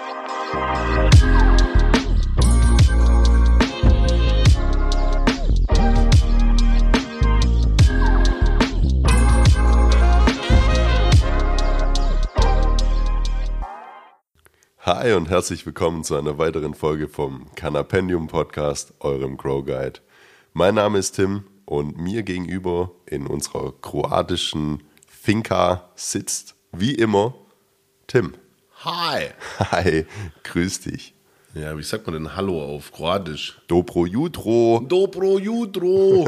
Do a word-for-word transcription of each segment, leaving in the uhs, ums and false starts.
Hi und herzlich willkommen zu einer weiteren Folge vom Canapendium Podcast, eurem Grow Guide. Mein Name ist Tim und mir gegenüber in unserer kroatischen Finca sitzt wie immer Tim. Hi. Hi, grüß dich. Ja, wie sagt man denn Hallo auf Kroatisch? Dobro jutro. Dobro jutro.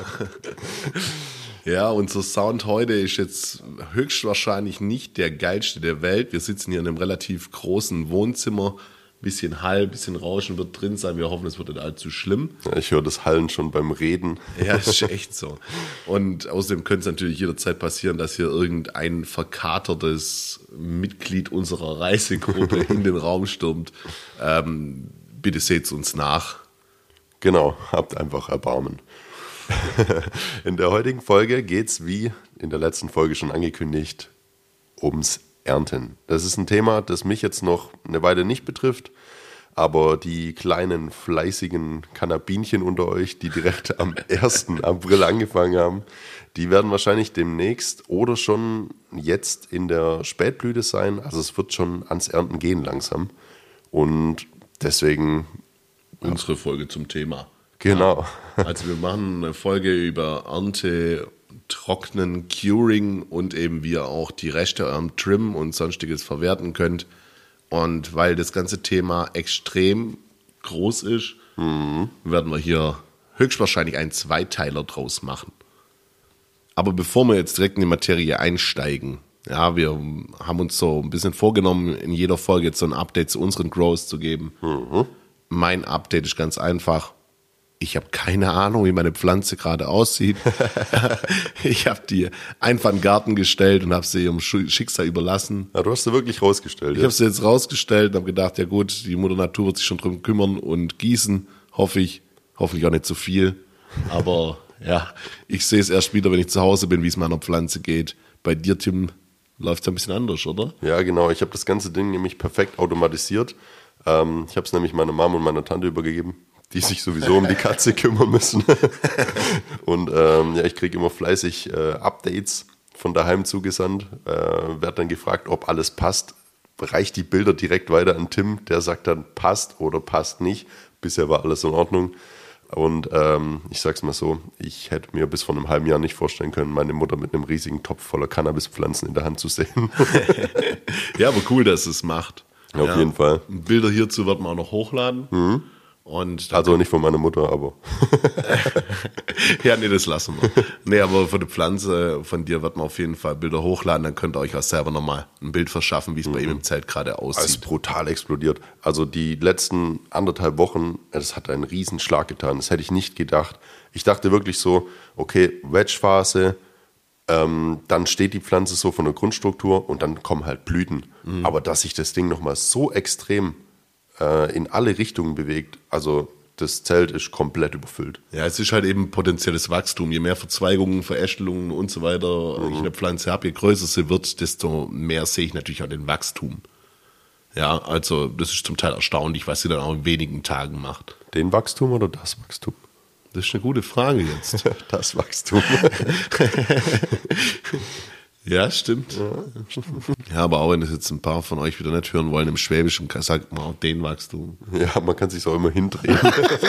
Ja, unser Sound heute ist jetzt höchstwahrscheinlich nicht der geilste der Welt. Wir sitzen hier in einem relativ großen Wohnzimmer. Bisschen Hall, bisschen Rauschen wird drin sein. Wir hoffen, es wird nicht allzu schlimm. Ja, ich höre das Hallen schon beim Reden. Ja, das ist echt so. Und außerdem könnte es natürlich jederzeit passieren, dass hier irgendein verkatertes Mitglied unserer Reisegruppe in den Raum stürmt. Ähm, bitte seht's uns nach. Genau, habt einfach Erbarmen. In der heutigen Folge geht es, wie in der letzten Folge schon angekündigt, ums Ernten. Das ist ein Thema, das mich jetzt noch eine Weile nicht betrifft, aber die kleinen, fleißigen Cannabinchen unter euch, die direkt am ersten April angefangen haben, die werden wahrscheinlich demnächst oder schon jetzt in der Spätblüte sein. Also es wird schon ans Ernten gehen langsam. Und deswegen unsere Folge zum Thema. Genau. Also wir machen eine Folge über Ernte, Trocknen, Curing und eben wie ihr auch die Reste am Trim und sonstiges verwerten könnt. Und weil das ganze Thema extrem groß ist, mhm. werden wir hier höchstwahrscheinlich einen Zweiteiler draus machen. Aber bevor wir jetzt direkt in die Materie einsteigen, ja, wir haben uns so ein bisschen vorgenommen, in jeder Folge jetzt so ein Update zu unseren Grows zu geben. Mhm. Mein Update ist ganz einfach. Ich habe keine Ahnung, wie meine Pflanze gerade aussieht. Ich habe die einfach in den Garten gestellt und habe sie ihrem Schicksal überlassen. Ja, du hast sie wirklich rausgestellt. Ich ja. habe sie jetzt rausgestellt und habe gedacht, ja gut, die Mutter Natur wird sich schon drum kümmern und gießen, hoffe ich. Hoffentlich auch nicht zu viel. Aber ja, ich sehe es erst wieder, wenn ich zu Hause bin, wie es meiner Pflanze geht. Bei dir, Tim, läuft es ein bisschen anders, oder? Ja, genau. Ich habe das ganze Ding nämlich perfekt automatisiert. Ähm, ich habe es nämlich meiner Mama und meiner Tante übergegeben, die sich sowieso um die Katze kümmern müssen. Und ähm, ja, ich kriege immer fleißig äh, Updates von daheim zugesandt. Äh, werde dann gefragt, ob alles passt. Reicht die Bilder direkt weiter an Tim, der sagt dann, passt oder passt nicht. Bisher war alles in Ordnung. Und ähm, ich sag's mal so, ich hätte mir bis vor einem halben Jahr nicht vorstellen können, meine Mutter mit einem riesigen Topf voller Cannabispflanzen in der Hand zu sehen. Ja, aber cool, dass es macht. Ja, auf ja. jeden Fall. Bilder hierzu wird man auch noch hochladen. Mhm. Und also nicht von meiner Mutter, aber. Ja, nee, das lassen wir. Nee, aber von der Pflanze, von dir wird man auf jeden Fall Bilder hochladen, dann könnt ihr euch auch selber nochmal ein Bild verschaffen, wie es mhm. bei ihm im Zelt gerade aussieht. Es ist brutal explodiert. Also die letzten anderthalb Wochen, das hat einen riesen Schlag getan. Das hätte ich nicht gedacht. Ich dachte wirklich so, okay, Wedge-Phase, ähm, dann steht die Pflanze so von der Grundstruktur und dann kommen halt Blüten. Mhm. Aber dass sich das Ding nochmal so extrem in alle Richtungen bewegt, also das Zelt ist komplett überfüllt. Ja, es ist halt eben potenzielles Wachstum. Je mehr Verzweigungen, Verästelungen und so weiter mhm. ich eine Pflanze habe, je größer sie wird, desto mehr sehe ich natürlich auch den Wachstum. Ja, also das ist zum Teil erstaunlich, was sie dann auch in wenigen Tagen macht. Den Wachstum oder das Wachstum? Das ist eine gute Frage jetzt. Das Wachstum. Ja, stimmt. Ja. Ja, aber auch wenn das jetzt ein paar von euch wieder nicht hören wollen, im Schwäbischen sagt man auch den Wachstum. Ja, man kann sich auch immer hindrehen.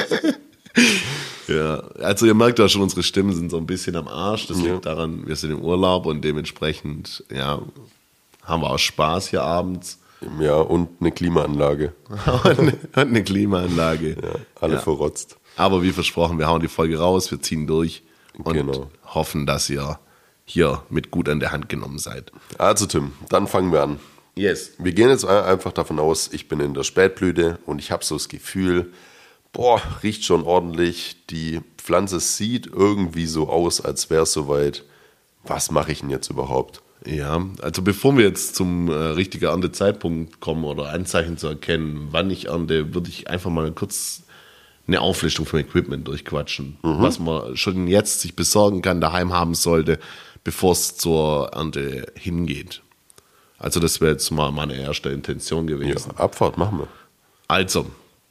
Ja, also ihr merkt ja schon, unsere Stimmen sind so ein bisschen am Arsch. Das ja. liegt daran, wir sind im Urlaub und dementsprechend, ja, haben wir auch Spaß hier abends. Ja, und eine Klimaanlage. und eine Klimaanlage. Ja, alle ja. verrotzt. Aber wie versprochen, wir hauen die Folge raus, wir ziehen durch und genau. hoffen, dass ihr hier mit gut an der Hand genommen seid. Also Tim, dann fangen wir an. Yes. Wir gehen jetzt einfach davon aus, ich bin in der Spätblüte und ich habe so das Gefühl, boah, riecht schon ordentlich. Die Pflanze sieht irgendwie so aus, als wäre es soweit. Was mache ich denn jetzt überhaupt? Ja, also bevor wir jetzt zum äh, richtigen Erntezeitpunkt kommen oder Anzeichen zu erkennen, wann ich ernte, würde ich einfach mal kurz eine Auflistung vom Equipment durchquatschen, mhm. was man schon jetzt sich besorgen kann, daheim haben sollte, bevor es zur Ernte hingeht. Also das wäre jetzt mal meine erste Intention gewesen. Ja, Abfahrt machen wir. Also,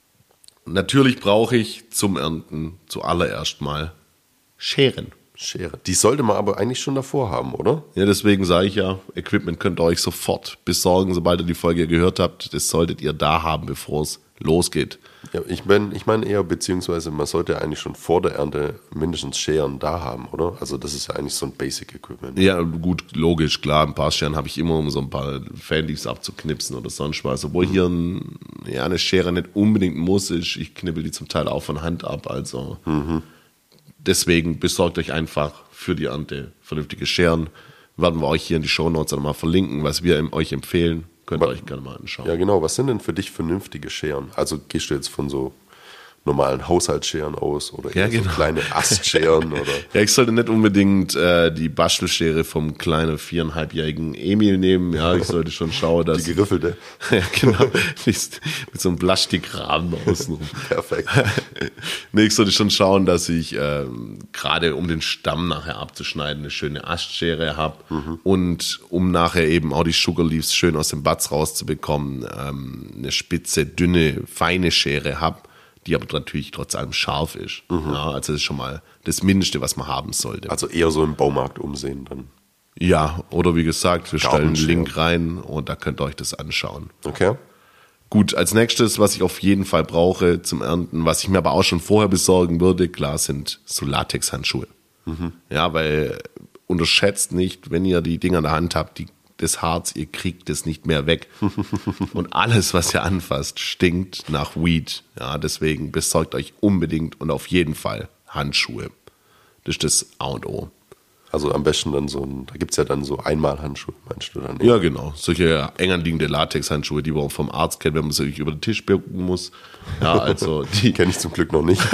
natürlich brauche ich zum Ernten zuallererst mal Scheren. Schere. Die sollte man aber eigentlich schon davor haben, oder? Ja, deswegen sage ich ja, Equipment könnt ihr euch sofort besorgen, sobald ihr die Folge gehört habt. Das solltet ihr da haben, bevor es losgeht. Ja, ich meine ich mein eher, beziehungsweise man sollte eigentlich schon vor der Ernte mindestens Scheren da haben, oder? Also das ist ja eigentlich so ein Basic-Equipment. Ja, gut, logisch, klar. Ein paar Scheren habe ich immer, um so ein paar Fanleaves abzuknipsen oder sonst was. Obwohl mhm. hier ein, ja, eine Schere nicht unbedingt muss. Ich, ich knibbel die zum Teil auch von Hand ab. Also mhm. deswegen besorgt euch einfach für die Ernte vernünftige Scheren. Werden wir euch hier in die Shownotes dann mal verlinken, was wir euch empfehlen. Könnt ihr euch gerne mal anschauen. Ja, genau. Was sind denn für dich vernünftige Scheren? Also gehst du jetzt von so normalen Haushaltsscheren aus oder eher ja, genau. so kleine Astscheren? Oder? Ja, ich sollte nicht unbedingt äh, die Bastelschere vom kleinen viereinhalbjährigen Emil nehmen. Ja, ich sollte schon schauen, dass... Die geriffelte. Ja, genau. Mit so einem Plastikrahmen außenrum. Perfekt. Nee, ich sollte schon schauen, dass ich äh, gerade um den Stamm nachher abzuschneiden eine schöne Astschere habe mhm. und um nachher eben auch die Sugar Leaves schön aus dem Batz rauszubekommen, ähm, eine spitze, dünne, feine Schere habe, die aber natürlich trotz allem scharf ist. Mhm. Ja, also das ist schon mal das Mindeste, was man haben sollte. Also eher so im Baumarkt umsehen dann. Ja, oder wie gesagt, wir stellen einen Link rein und da könnt ihr euch das anschauen. Okay. Gut, als nächstes, was ich auf jeden Fall brauche zum Ernten, was ich mir aber auch schon vorher besorgen würde, klar, sind so Latex-Handschuhe. Mhm. Ja, weil unterschätzt nicht, wenn ihr die Dinger in der Hand habt, die das Harz, ihr kriegt es nicht mehr weg. Und alles, was ihr anfasst, stinkt nach Weed. Ja, deswegen besorgt euch unbedingt und auf jeden Fall Handschuhe. Das ist das A und O. Also am besten dann so ein, da gibt es ja dann so Einmalhandschuhe, meinst du dann? Ja, genau. Solche eng anliegende Latex-Handschuhe, die man vom Arzt kennt, wenn man sich über den Tisch bücken muss. Ja, also die kenne ich zum Glück noch nicht.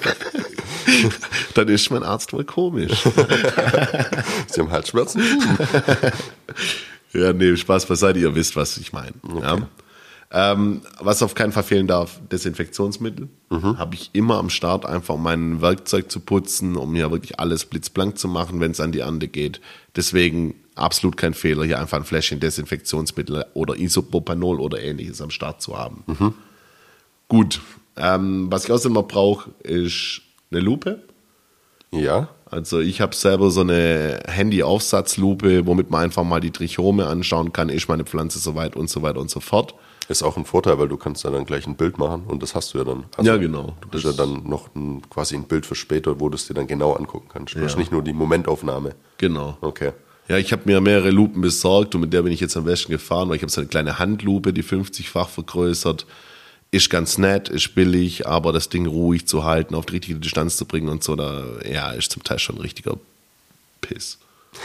Dann ist mein Arzt wohl komisch. Sie haben Halsschmerzen? Ja, nee, Spaß beiseite, ihr wisst, was ich meine. Okay. Ja. Ähm, was auf keinen Fall fehlen darf, Desinfektionsmittel. Mhm. Habe ich immer am Start, einfach um mein Werkzeug zu putzen, um hier wirklich alles blitzblank zu machen, wenn es an die Ernte geht. Deswegen absolut kein Fehler, hier einfach ein Fläschchen Desinfektionsmittel oder Isopropanol oder ähnliches am Start zu haben. Mhm. Gut, ähm, was ich außerdem noch brauche, ist eine Lupe. Ja. Also ich habe selber so eine Handy-Aufsatzlupe, womit man einfach mal die Trichome anschauen kann, ist meine Pflanze soweit und so weiter und so fort. Ist auch ein Vorteil, weil du kannst da dann gleich ein Bild machen und das hast du ja dann. Also ja, genau. Du hast ja dann noch ein, quasi ein Bild für später, wo du es dir dann genau angucken kannst. Du ja. hast nicht nur die Momentaufnahme. Genau. Okay. Ja, ich habe mir mehrere Lupen besorgt und mit der bin ich jetzt am besten gefahren, weil ich habe so eine kleine Handlupe, die fünfzigfach vergrößert. Ist ganz nett, ist billig, aber das Ding ruhig zu halten, auf die richtige Distanz zu bringen und so, da ja, ist zum Teil schon ein richtiger Piss.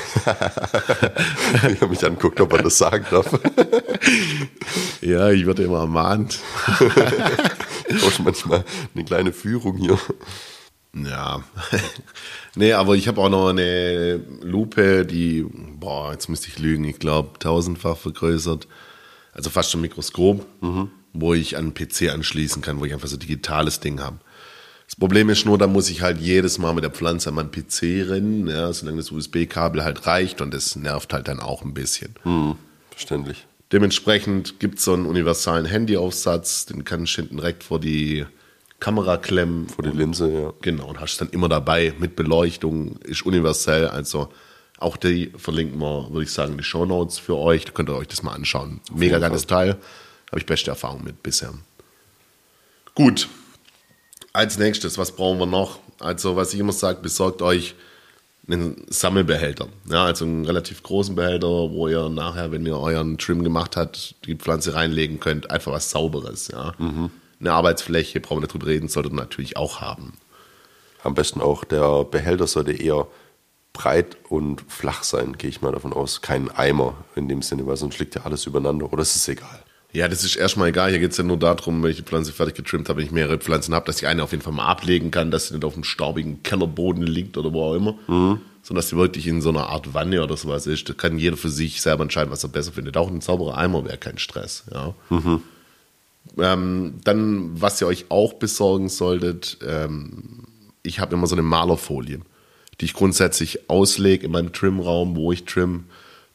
Ich habe mich angeguckt, ob man das sagen darf. Ja, ich werde immer ermahnt. Ich brauche manchmal eine kleine Führung hier. Ja. Nee, aber ich habe auch noch eine Lupe, die, boah, jetzt müsste ich lügen, ich glaube tausendfach vergrößert. Also fast schon Mikroskop, mhm. wo ich an einen P C anschließen kann, wo ich einfach so ein digitales Ding habe. Das Problem ist nur, da muss ich halt jedes Mal mit der Pflanze an meinen P C rennen, ja, solange das U S B-Kabel halt reicht und das nervt halt dann auch ein bisschen. Mhm, verständlich. Dementsprechend gibt es so einen universalen Handyaufsatz, den kann ich hinten direkt vor die Kamera klemmen. Vor die Linse, ja. Genau, und hast es dann immer dabei mit Beleuchtung, ist universell, also auch die verlinken wir, würde ich sagen, die Shownotes für euch, da könnt ihr euch das mal anschauen. Mega geiles Teil, habe ich beste Erfahrung mit bisher. Gut, als nächstes, was brauchen wir noch? Also, was ich immer sage, besorgt euch einen Sammelbehälter. Ja, also einen relativ großen Behälter, wo ihr nachher, wenn ihr euren Trim gemacht habt, die Pflanze reinlegen könnt. Einfach was Sauberes. Ja. Mhm. Eine Arbeitsfläche, brauchen wir nicht drüber reden, solltet ihr natürlich auch haben. Am besten auch, der Behälter sollte eher breit und flach sein, gehe ich mal davon aus. Kein Eimer in dem Sinne, weil sonst liegt ja alles übereinander. Oder ist es egal? Ja, das ist erstmal egal. Hier geht es ja nur darum, wenn ich die Pflanze fertig getrimmt habe, wenn ich mehrere Pflanzen habe, dass ich eine auf jeden Fall mal ablegen kann, dass sie nicht auf dem staubigen Kellerboden liegt oder wo auch immer, mhm. sondern dass sie wirklich in so einer Art Wanne oder sowas ist. Da kann jeder für sich selber entscheiden, was er besser findet. Auch ein sauberer Eimer wäre kein Stress. Ja. Mhm. Ähm, dann, was ihr euch auch besorgen solltet, ähm, ich habe immer so eine Malerfolie, die ich grundsätzlich auslege in meinem Trimraum, wo ich trim.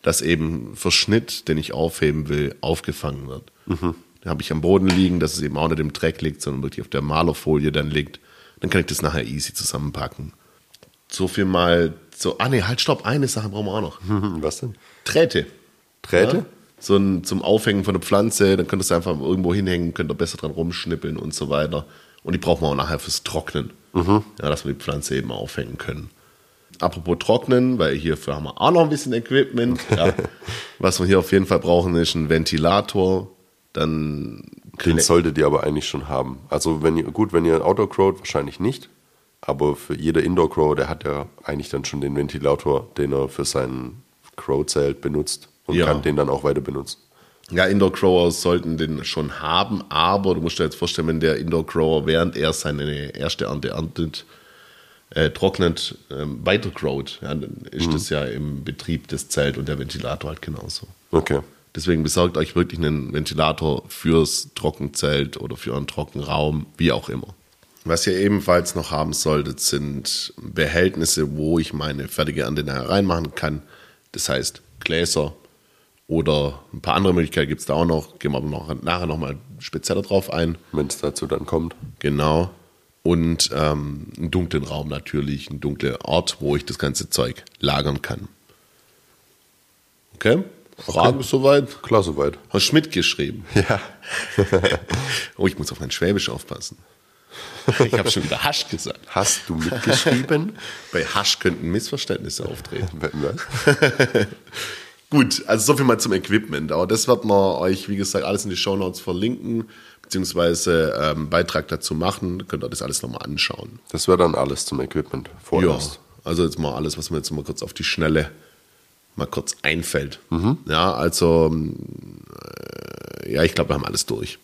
dass eben Verschnitt, den ich aufheben will, aufgefangen wird. Mhm. Den habe ich am Boden liegen, dass es eben auch nicht im Dreck liegt, sondern wirklich auf der Malerfolie dann liegt. Dann kann ich das nachher easy zusammenpacken. So viel mal, so, ah nee, halt, stopp, eine Sache brauchen wir auch noch. Was denn? Drähte. Drähte? Ja? So ein, zum Aufhängen von der Pflanze, dann könntest du einfach irgendwo hinhängen, könnt ihr besser dran rumschnippeln und so weiter. Und die brauchen wir auch nachher fürs Trocknen. Mhm. Ja, dass wir die Pflanze eben aufhängen können. Apropos Trocknen, weil hierfür haben wir auch noch ein bisschen Equipment. Ja. Was wir hier auf jeden Fall brauchen, ist ein Ventilator. Dann Den solltet ihr aber eigentlich schon haben. Also wenn ihr, gut, wenn ihr Outdoor growt, wahrscheinlich nicht. Aber für jeder Indoor Grow, der hat ja eigentlich dann schon den Ventilator, den er für sein Grow-Zelt benutzt und ja. kann den dann auch weiter benutzen. Ja, Indoor-Grower sollten den schon haben, aber du musst dir jetzt vorstellen, wenn der Indoor-Grower, während er seine erste Ernte erntet, äh, trocknet, ähm, weiter growt, ja, dann ist mhm. das ja im Betrieb des Zelt und der Ventilator halt genauso. Okay. Deswegen besorgt euch wirklich einen Ventilator fürs Trockenzelt oder für einen Trockenraum, wie auch immer. Was ihr ebenfalls noch haben solltet, sind Behältnisse, wo ich meine fertige Ernte nachher reinmachen kann. Das heißt Gläser oder ein paar andere Möglichkeiten gibt es da auch noch. Gehen wir aber noch, nachher nochmal spezieller drauf ein. Wenn es dazu dann kommt. Genau. Und ähm, einen dunklen Raum natürlich, einen dunklen Ort, wo ich das ganze Zeug lagern kann. Okay? Frage okay. Soweit? Klar, soweit. Hast Schmidt geschrieben? Ja. Oh, ich muss auf mein Schwäbisch aufpassen. Ich habe schon wieder Hasch gesagt. Hast du mitgeschrieben? Bei Hasch könnten Missverständnisse auftreten. Was? Gut, also so viel mal zum Equipment. Aber das wird man euch, wie gesagt, alles in die Shownotes verlinken, beziehungsweise ähm, einen Beitrag dazu machen. Da könnt ihr das alles nochmal anschauen. Das wäre dann alles zum Equipment vorerst. Ja, also jetzt mal alles, was mir jetzt mal kurz auf die Schnelle mal kurz einfällt. Mhm. Ja, also äh, ja, ich glaube, wir haben alles durch.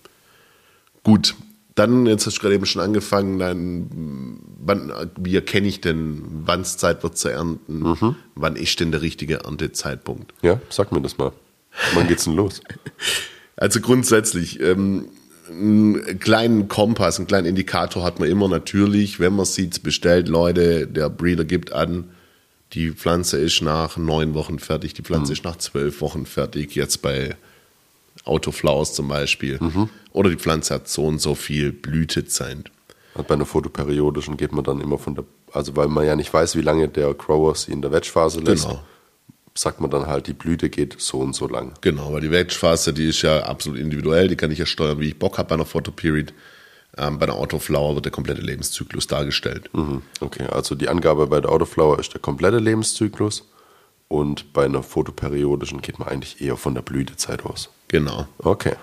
Gut. Dann, jetzt hast du gerade eben schon angefangen, dann, wann, wie erkenne ich denn, wann es Zeit wird zu ernten? Mhm. Wann ist denn der richtige Erntezeitpunkt? Ja, sag mir das mal. Wann geht's denn los? Also grundsätzlich, ähm, einen kleinen Kompass, einen kleinen Indikator hat man immer natürlich, wenn man sieht, bestellt, Leute, der Breeder gibt an, die Pflanze ist nach neun Wochen fertig, die Pflanze mhm. ist nach zwölf Wochen fertig, jetzt bei Autoflowers zum Beispiel. Mhm. Oder die Pflanze hat so und so viel Blütezeit. Und bei einer photoperiodischen geht man dann immer von der, also weil man ja nicht weiß, wie lange der Grower sie in der Wedgephase lässt, genau. sagt man dann halt, die Blüte geht so und so lang. Genau, weil die Wedgephase, die ist ja absolut individuell, die kann ich ja steuern, wie ich Bock habe bei einer Photoperiod. Ähm, bei einer Autoflower wird der komplette Lebenszyklus dargestellt. Mhm. Okay, also die Angabe bei der Autoflower ist der komplette Lebenszyklus. Und bei einer photoperiodischen geht man eigentlich eher von der Blütezeit aus. Genau. Okay.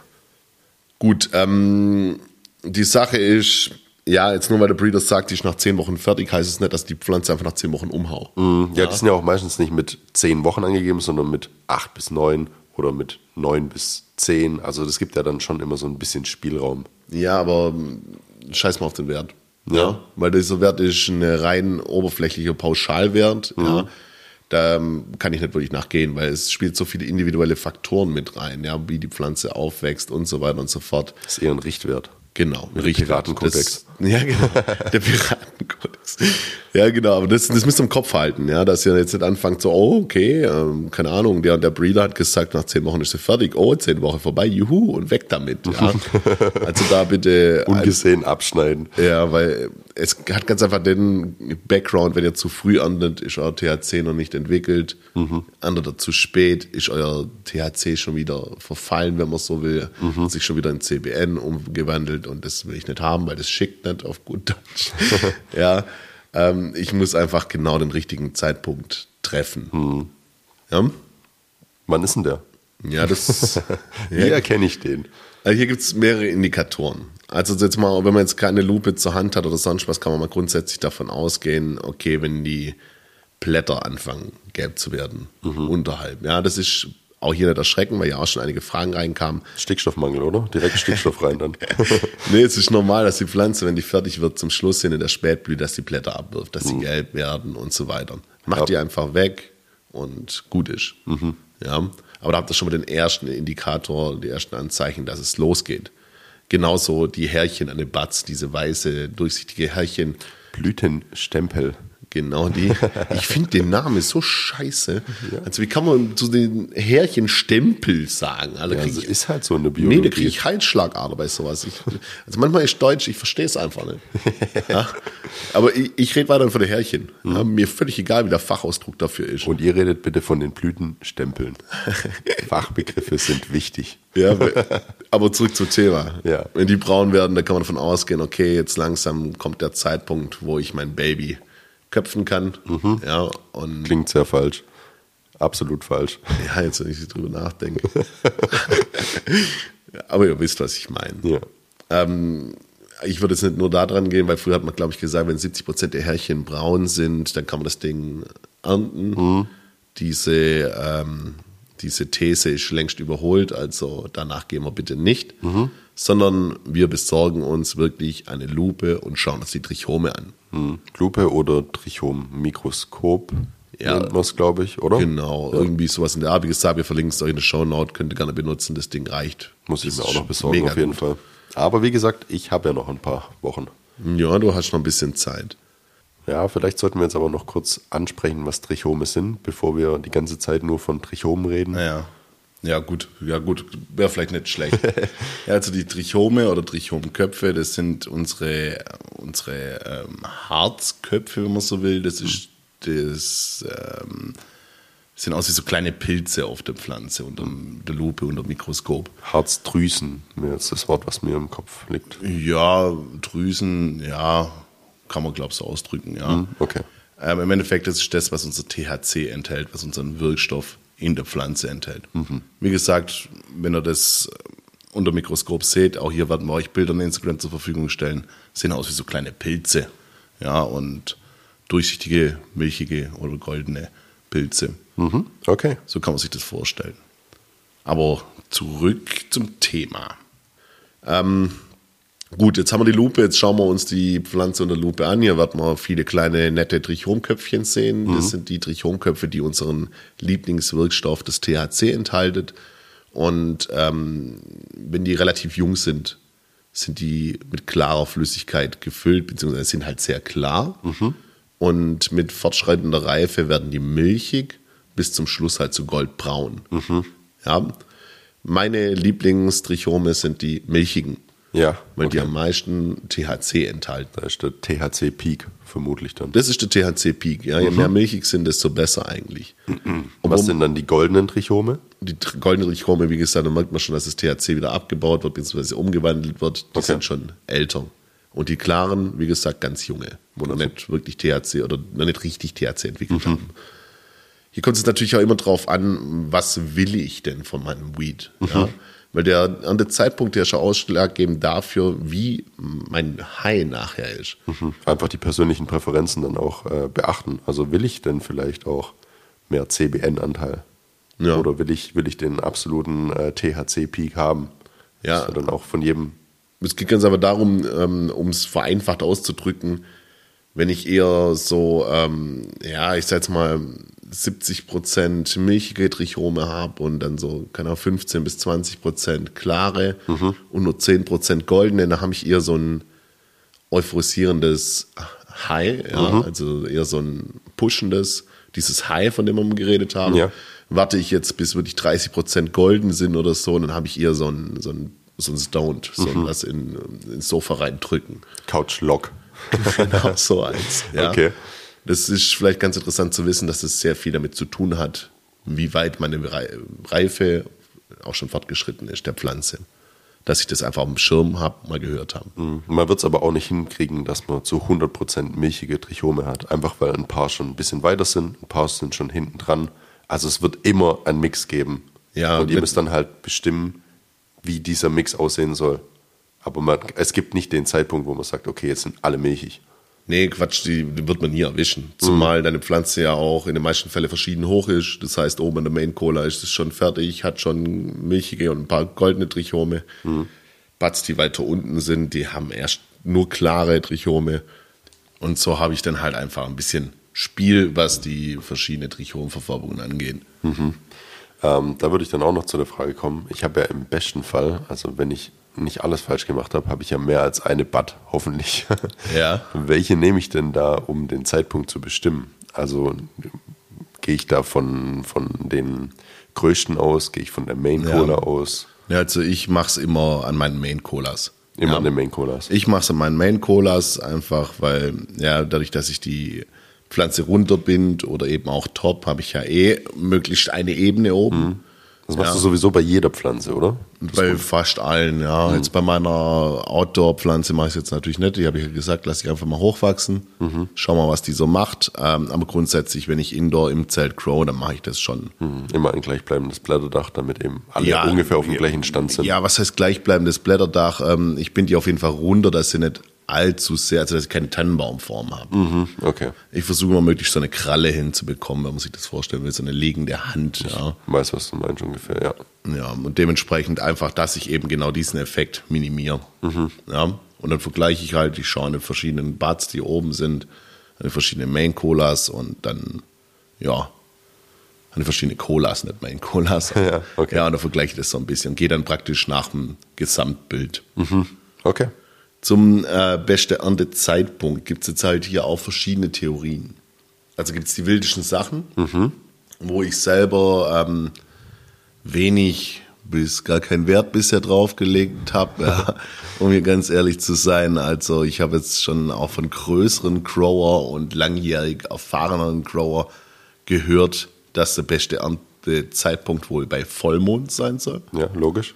Gut, ähm, die Sache ist, ja, jetzt nur weil der Breeder sagt, die ist nach zehn Wochen fertig, heißt es nicht, dass die Pflanze einfach nach zehn Wochen umhaut. Mm, ja, ja, die sind ja auch meistens nicht mit zehn Wochen angegeben, sondern mit acht bis neun oder mit neun bis zehn. Also das gibt ja dann schon immer so ein bisschen Spielraum. Ja, aber scheiß mal auf den Wert. Ja. ja weil dieser Wert ist ein rein oberflächlicher Pauschalwert. Mhm. Ja. Da kann ich nicht wirklich nachgehen, weil es spielt so viele individuelle Faktoren mit rein, ja, wie die Pflanze aufwächst und so weiter und so fort. Das ist eher ein Richtwert. Genau, ein Piratenkodex. Ja, genau, der Piratenkodex. Ja, genau, aber das, das müsst ihr im Kopf halten, ja, dass ihr jetzt nicht anfangt so, oh, okay, ähm, keine Ahnung, der, der Breeder hat gesagt, nach zehn Wochen ist sie fertig, oh, zehn Wochen vorbei, juhu, und weg damit, ja. Also da bitte... Ungesehen abschneiden. Ja, weil es hat ganz einfach den Background, wenn ihr zu früh erntet, ist euer T H C noch nicht entwickelt, mhm. erntet ihr zu spät, ist euer T H C schon wieder verfallen, wenn man so will, mhm. hat sich schon wieder in C B N umgewandelt und das will ich nicht haben, weil das schickt nicht auf gut Deutsch. Ja, ähm, ich muss einfach genau den richtigen Zeitpunkt treffen. Mhm. Ja? Wann ist denn der? Ja, das... Wie ja, erkenne ich den? Also hier gibt es mehrere Indikatoren. Also jetzt mal, wenn man jetzt keine Lupe zur Hand hat oder sonst was, kann man mal grundsätzlich davon ausgehen, okay, wenn die Blätter anfangen, gelb zu werden, mhm. unterhalb. Ja, das ist auch hier nicht erschrecken, weil ja auch schon einige Fragen reinkamen. Stickstoffmangel, oder? Direkt Stickstoff rein dann. Nee, es ist normal, dass die Pflanze, wenn die fertig wird, zum Schluss hin in der Spätblüte, dass die Blätter abwirft, dass sie mhm. gelb werden und so weiter. Macht ja. die einfach weg und gut ist. Mhm. Ja, aber da habt ihr schon mal den ersten Indikator, die ersten Anzeichen, dass es losgeht. Genauso die Härchen an den Buds, diese weiße, durchsichtige Härchen. Blütenstempel. Genau die. Ich finde den Namen so scheiße. Ja. Also wie kann man zu den Härchenstempel sagen? Also ja, das ich, ist halt so eine Biologie. Nee, da kriege ich Halsschlagader bei sowas. Ich, also manchmal ist Deutsch, ich verstehe es einfach nicht. Ja? Aber ich, ich rede weiter von den Härchen. Mhm. Ja, mir völlig egal, wie der Fachausdruck dafür ist. Und ihr redet bitte von den Blütenstempeln. Fachbegriffe sind wichtig. Ja, aber zurück zum Thema. Ja. Wenn die braun werden, dann kann man davon ausgehen, okay, jetzt langsam kommt der Zeitpunkt, wo ich mein Baby köpfen kann. Mhm. Ja, und klingt sehr falsch. Absolut falsch. Ja, jetzt, wenn ich drüber nachdenke. Aber ihr wisst, was ich meine. Ja. Ähm, ich würde jetzt nicht nur da dran gehen, weil früher hat man, glaube ich, gesagt, wenn siebzig Prozent der Härchen braun sind, dann kann man das Ding ernten. Mhm. Diese, ähm, diese These ist längst überholt, also danach gehen wir bitte nicht. Mhm. Sondern wir besorgen uns wirklich eine Lupe und schauen uns die Trichome an. Mhm. Lupe oder Trichommikroskop ja, nennt man es, glaube ich, oder? Genau, ja. Irgendwie sowas in der Art. Wie gesagt, wir verlinken es euch in der Shownote, könnt ihr gerne benutzen, das Ding reicht. Muss ich mir auch noch besorgen, auf jeden gut. Fall. Aber wie gesagt, ich habe ja noch ein paar Wochen. Ja, du hast noch ein bisschen Zeit. Ja, vielleicht sollten wir jetzt aber noch kurz ansprechen, was Trichome sind, bevor wir die ganze Zeit nur von Trichomen reden. Ja, ja gut, ja gut, wäre vielleicht nicht schlecht. Ja, also die Trichome oder Trichomköpfe, das sind unsere, unsere ähm, Harzköpfe, wenn man so will. Das ist das, ähm, das sind aus wie so kleine Pilze auf der Pflanze unter der Lupe, unter dem Mikroskop. Harzdrüsen, mir ist das Wort, was mir im Kopf liegt. Ja, Drüsen, ja, kann man glaube ich so ausdrücken, ja. Okay. Ähm, Im Endeffekt, das ist das, was unser T H C enthält, was unseren Wirkstoff in der Pflanze enthält. Mhm. Wie gesagt, wenn ihr das unter dem Mikroskop seht, auch hier werden wir euch Bilder on Instagram zur Verfügung stellen, sehen aus wie so kleine Pilze, ja, und durchsichtige, milchige oder goldene Pilze. Mhm. Okay. So kann man sich das vorstellen. Aber zurück zum Thema. Ähm, gut, jetzt haben wir die Lupe, jetzt schauen wir uns die Pflanze unter Lupe an. Hier wird man viele kleine, nette Trichomköpfchen sehen. Mhm. Das sind die Trichomköpfe, die unseren Lieblingswirkstoff, das T H C, enthalten. Und ähm, wenn die relativ jung sind, sind die mit klarer Flüssigkeit gefüllt, beziehungsweise sind halt sehr klar. Mhm. Und mit fortschreitender Reife werden die milchig, bis zum Schluss halt zu goldbraun. Mhm. Ja. Meine Lieblingstrichome sind die milchigen. Ja. Weil okay. die am meisten T H C enthalten. Da ist der T H C-Peak vermutlich dann. Das ist der T H C-Peak. Ja. Je mhm. mehr milchig sind, desto besser eigentlich. Mhm. Und was sind dann die goldenen Trichome? Die goldenen Trichome, wie gesagt, da merkt man schon, dass das T H C wieder abgebaut wird, beziehungsweise umgewandelt wird. Die okay. sind schon älter. Und die klaren, wie gesagt, ganz junge, wo noch nicht wirklich T H C oder noch nicht richtig T H C entwickelt mhm. haben. Hier kommt es natürlich auch immer drauf an, was will ich denn von meinem Weed? Mhm. Ja? Weil der an der Zeitpunkt der schon ausschlaggebend dafür, wie mein High nachher ist. Mhm. Einfach die persönlichen Präferenzen dann auch äh, beachten. Also will ich denn vielleicht auch mehr C B N-Anteil? Ja. Oder will ich, will ich den absoluten äh, T H C-Peak haben? Ja. Das ist ja dann auch von jedem. Es geht ganz aber darum, ähm, um es vereinfacht auszudrücken, wenn ich eher so, ähm, ja, ich sag jetzt mal, siebzig Prozent milchige Trichome habe und dann so, keine Ahnung, fünfzehn bis zwanzig Prozent klare mhm. und nur zehn Prozent goldene, dann habe ich eher so ein euphorisierendes High, ja, mhm. also eher so ein pushendes, dieses High, von dem wir geredet haben. Ja. Warte ich jetzt, bis wirklich dreißig Prozent golden sind oder so, und dann habe ich eher so ein, so ein so ein Stoned, so mhm. was in, ins Sofa reindrücken. Couch-Lock. Genau, so eins. Ja. Okay. Das ist vielleicht ganz interessant zu wissen, dass das sehr viel damit zu tun hat, wie weit meine Reife auch schon fortgeschritten ist, der Pflanze. Dass ich das einfach auf dem Schirm habe, mal gehört habe. Mhm. Man wird es aber auch nicht hinkriegen, dass man zu hundert Prozent milchige Trichome hat. Einfach weil ein paar schon ein bisschen weiter sind, ein paar sind schon hinten dran. Also es wird immer einen Mix geben. Ja, und ihr müsst dann halt bestimmen, wie dieser Mix aussehen soll. Aber man, es gibt nicht den Zeitpunkt, wo man sagt, okay, jetzt sind alle milchig. Nee, Quatsch, die, die wird man nie erwischen. Zumal mhm. deine Pflanze ja auch in den meisten Fällen verschieden hoch ist. Das heißt, oben in der Main Cola ist es schon fertig, hat schon milchige und ein paar goldene Trichome. Mhm. Buds, die weiter unten sind, die haben erst nur klare Trichome. Und so habe ich dann halt einfach ein bisschen Spiel, was die verschiedenen Trichomverfärbungen angeht. Mhm. Ähm, da würde ich dann auch noch zu der Frage kommen, ich habe ja im besten Fall, also wenn ich nicht alles falsch gemacht habe, habe ich ja mehr als eine Bud, hoffentlich. Ja. Welche nehme ich denn da, um den Zeitpunkt zu bestimmen? Also gehe ich da von, von den größten aus, gehe ich von der Main Cola Ja. aus? Ja, also ich mache es immer an meinen Main Colas. Immer ja. an den Main Colas. Ich mache es an meinen Main Colas einfach, weil ja dadurch, dass ich die Pflanze runterbind oder eben auch top, habe ich ja eh möglichst eine Ebene oben. Mhm. Das machst Ja. du sowieso bei jeder Pflanze, oder? Bei fast allen, ja. Mhm. Jetzt bei meiner Outdoor-Pflanze mache ich es jetzt natürlich nicht. Die habe ich ja gesagt, lasse ich einfach mal hochwachsen. Mhm. Schau mal, was die so macht. Ähm, aber grundsätzlich, wenn ich Indoor im Zelt grow, dann mache ich das schon. Mhm. Immer ein gleichbleibendes Blätterdach, damit eben alle Ja, ungefähr auf dem gleichen Stand sind. Ja, was heißt gleichbleibendes Blätterdach? Ähm, ich binde die auf jeden Fall runter, dass sie nicht allzu sehr, also dass ich keine Tannenbaumform habe. Mhm. Okay. Ich versuche immer möglichst so eine Kralle hinzubekommen, wenn man sich das vorstellen will, so eine liegende Hand. Ja. Ich weiß, was du meinst ungefähr, ja. Ja, und dementsprechend einfach, dass ich eben genau diesen Effekt minimiere. Mhm. Ja, und dann vergleiche ich halt, ich schaue an den verschiedenen Buds, die oben sind, an den verschiedenen Main Colas und dann, ja, an den verschiedenen Colas, nicht Main Colas. Ja, okay. Ja, und dann vergleiche ich das so ein bisschen und gehe dann praktisch nach dem Gesamtbild. Mhm. Okay. Zum äh, beste Erntezeitpunkt gibt es jetzt halt hier auch verschiedene Theorien. Also gibt es die wildesten Sachen, mhm. wo ich selber ähm, wenig bis gar keinen Wert bisher draufgelegt habe, ja, um hier ganz ehrlich zu sein. Also ich habe jetzt schon auch von größeren Grower und langjährig erfahreneren Grower gehört, dass der beste Erntezeitpunkt wohl bei Vollmond sein soll. Ja, logisch.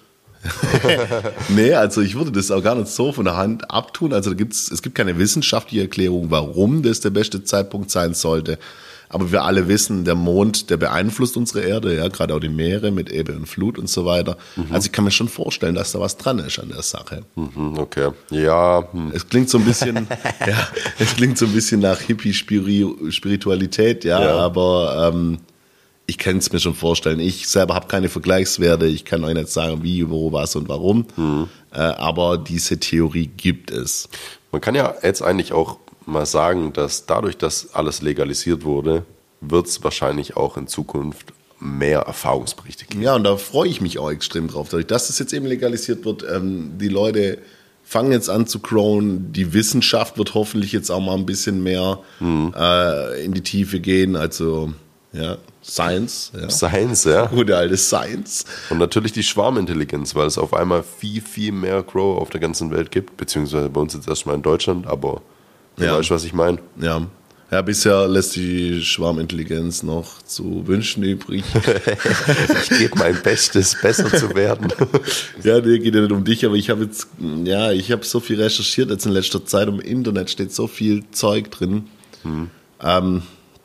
Nee, also ich würde das auch gar nicht so von der Hand abtun. Also da gibt's, es gibt keine wissenschaftliche Erklärung, warum das der beste Zeitpunkt sein sollte. Aber wir alle wissen, der Mond, der beeinflusst unsere Erde, ja, gerade auch die Meere mit Ebbe und Flut und so weiter. Mhm. Also ich kann mir schon vorstellen, dass da was dran ist an der Sache. Mhm, okay, ja. Hm. Es klingt so ein bisschen, ja, es klingt so ein bisschen nach Hippie-Spiritualität, ja, ja. aber ähm, ich kann es mir schon vorstellen. Ich selber habe keine Vergleichswerte. Ich kann euch nicht sagen, wie, wo, was und warum. Mhm. Äh, aber diese Theorie gibt es. Man kann ja jetzt eigentlich auch mal sagen, dass dadurch, dass alles legalisiert wurde, wird es wahrscheinlich auch in Zukunft mehr Erfahrungsberichte geben. Ja, und da freue ich mich auch extrem drauf. Dadurch, dass es jetzt eben legalisiert wird, ähm, die Leute fangen jetzt an zu growen. Die Wissenschaft wird hoffentlich jetzt auch mal ein bisschen mehr mhm. äh, in die Tiefe gehen. Also, ja, Science. Ja. Science, ja. Gute alte Science. Und natürlich die Schwarmintelligenz, weil es auf einmal viel, viel mehr Grower auf der ganzen Welt gibt, beziehungsweise bei uns jetzt erstmal in Deutschland, aber du ja. weißt, was ich meine. Ja. Ja, bisher lässt die Schwarmintelligenz noch zu wünschen übrig. Ich gebe mein Bestes, besser zu werden. Ja, nee, geht ja nicht um dich, aber ich habe jetzt, ja, ich habe so viel recherchiert jetzt in letzter Zeit. Im Internet steht so viel Zeug drin. Hm. Ähm,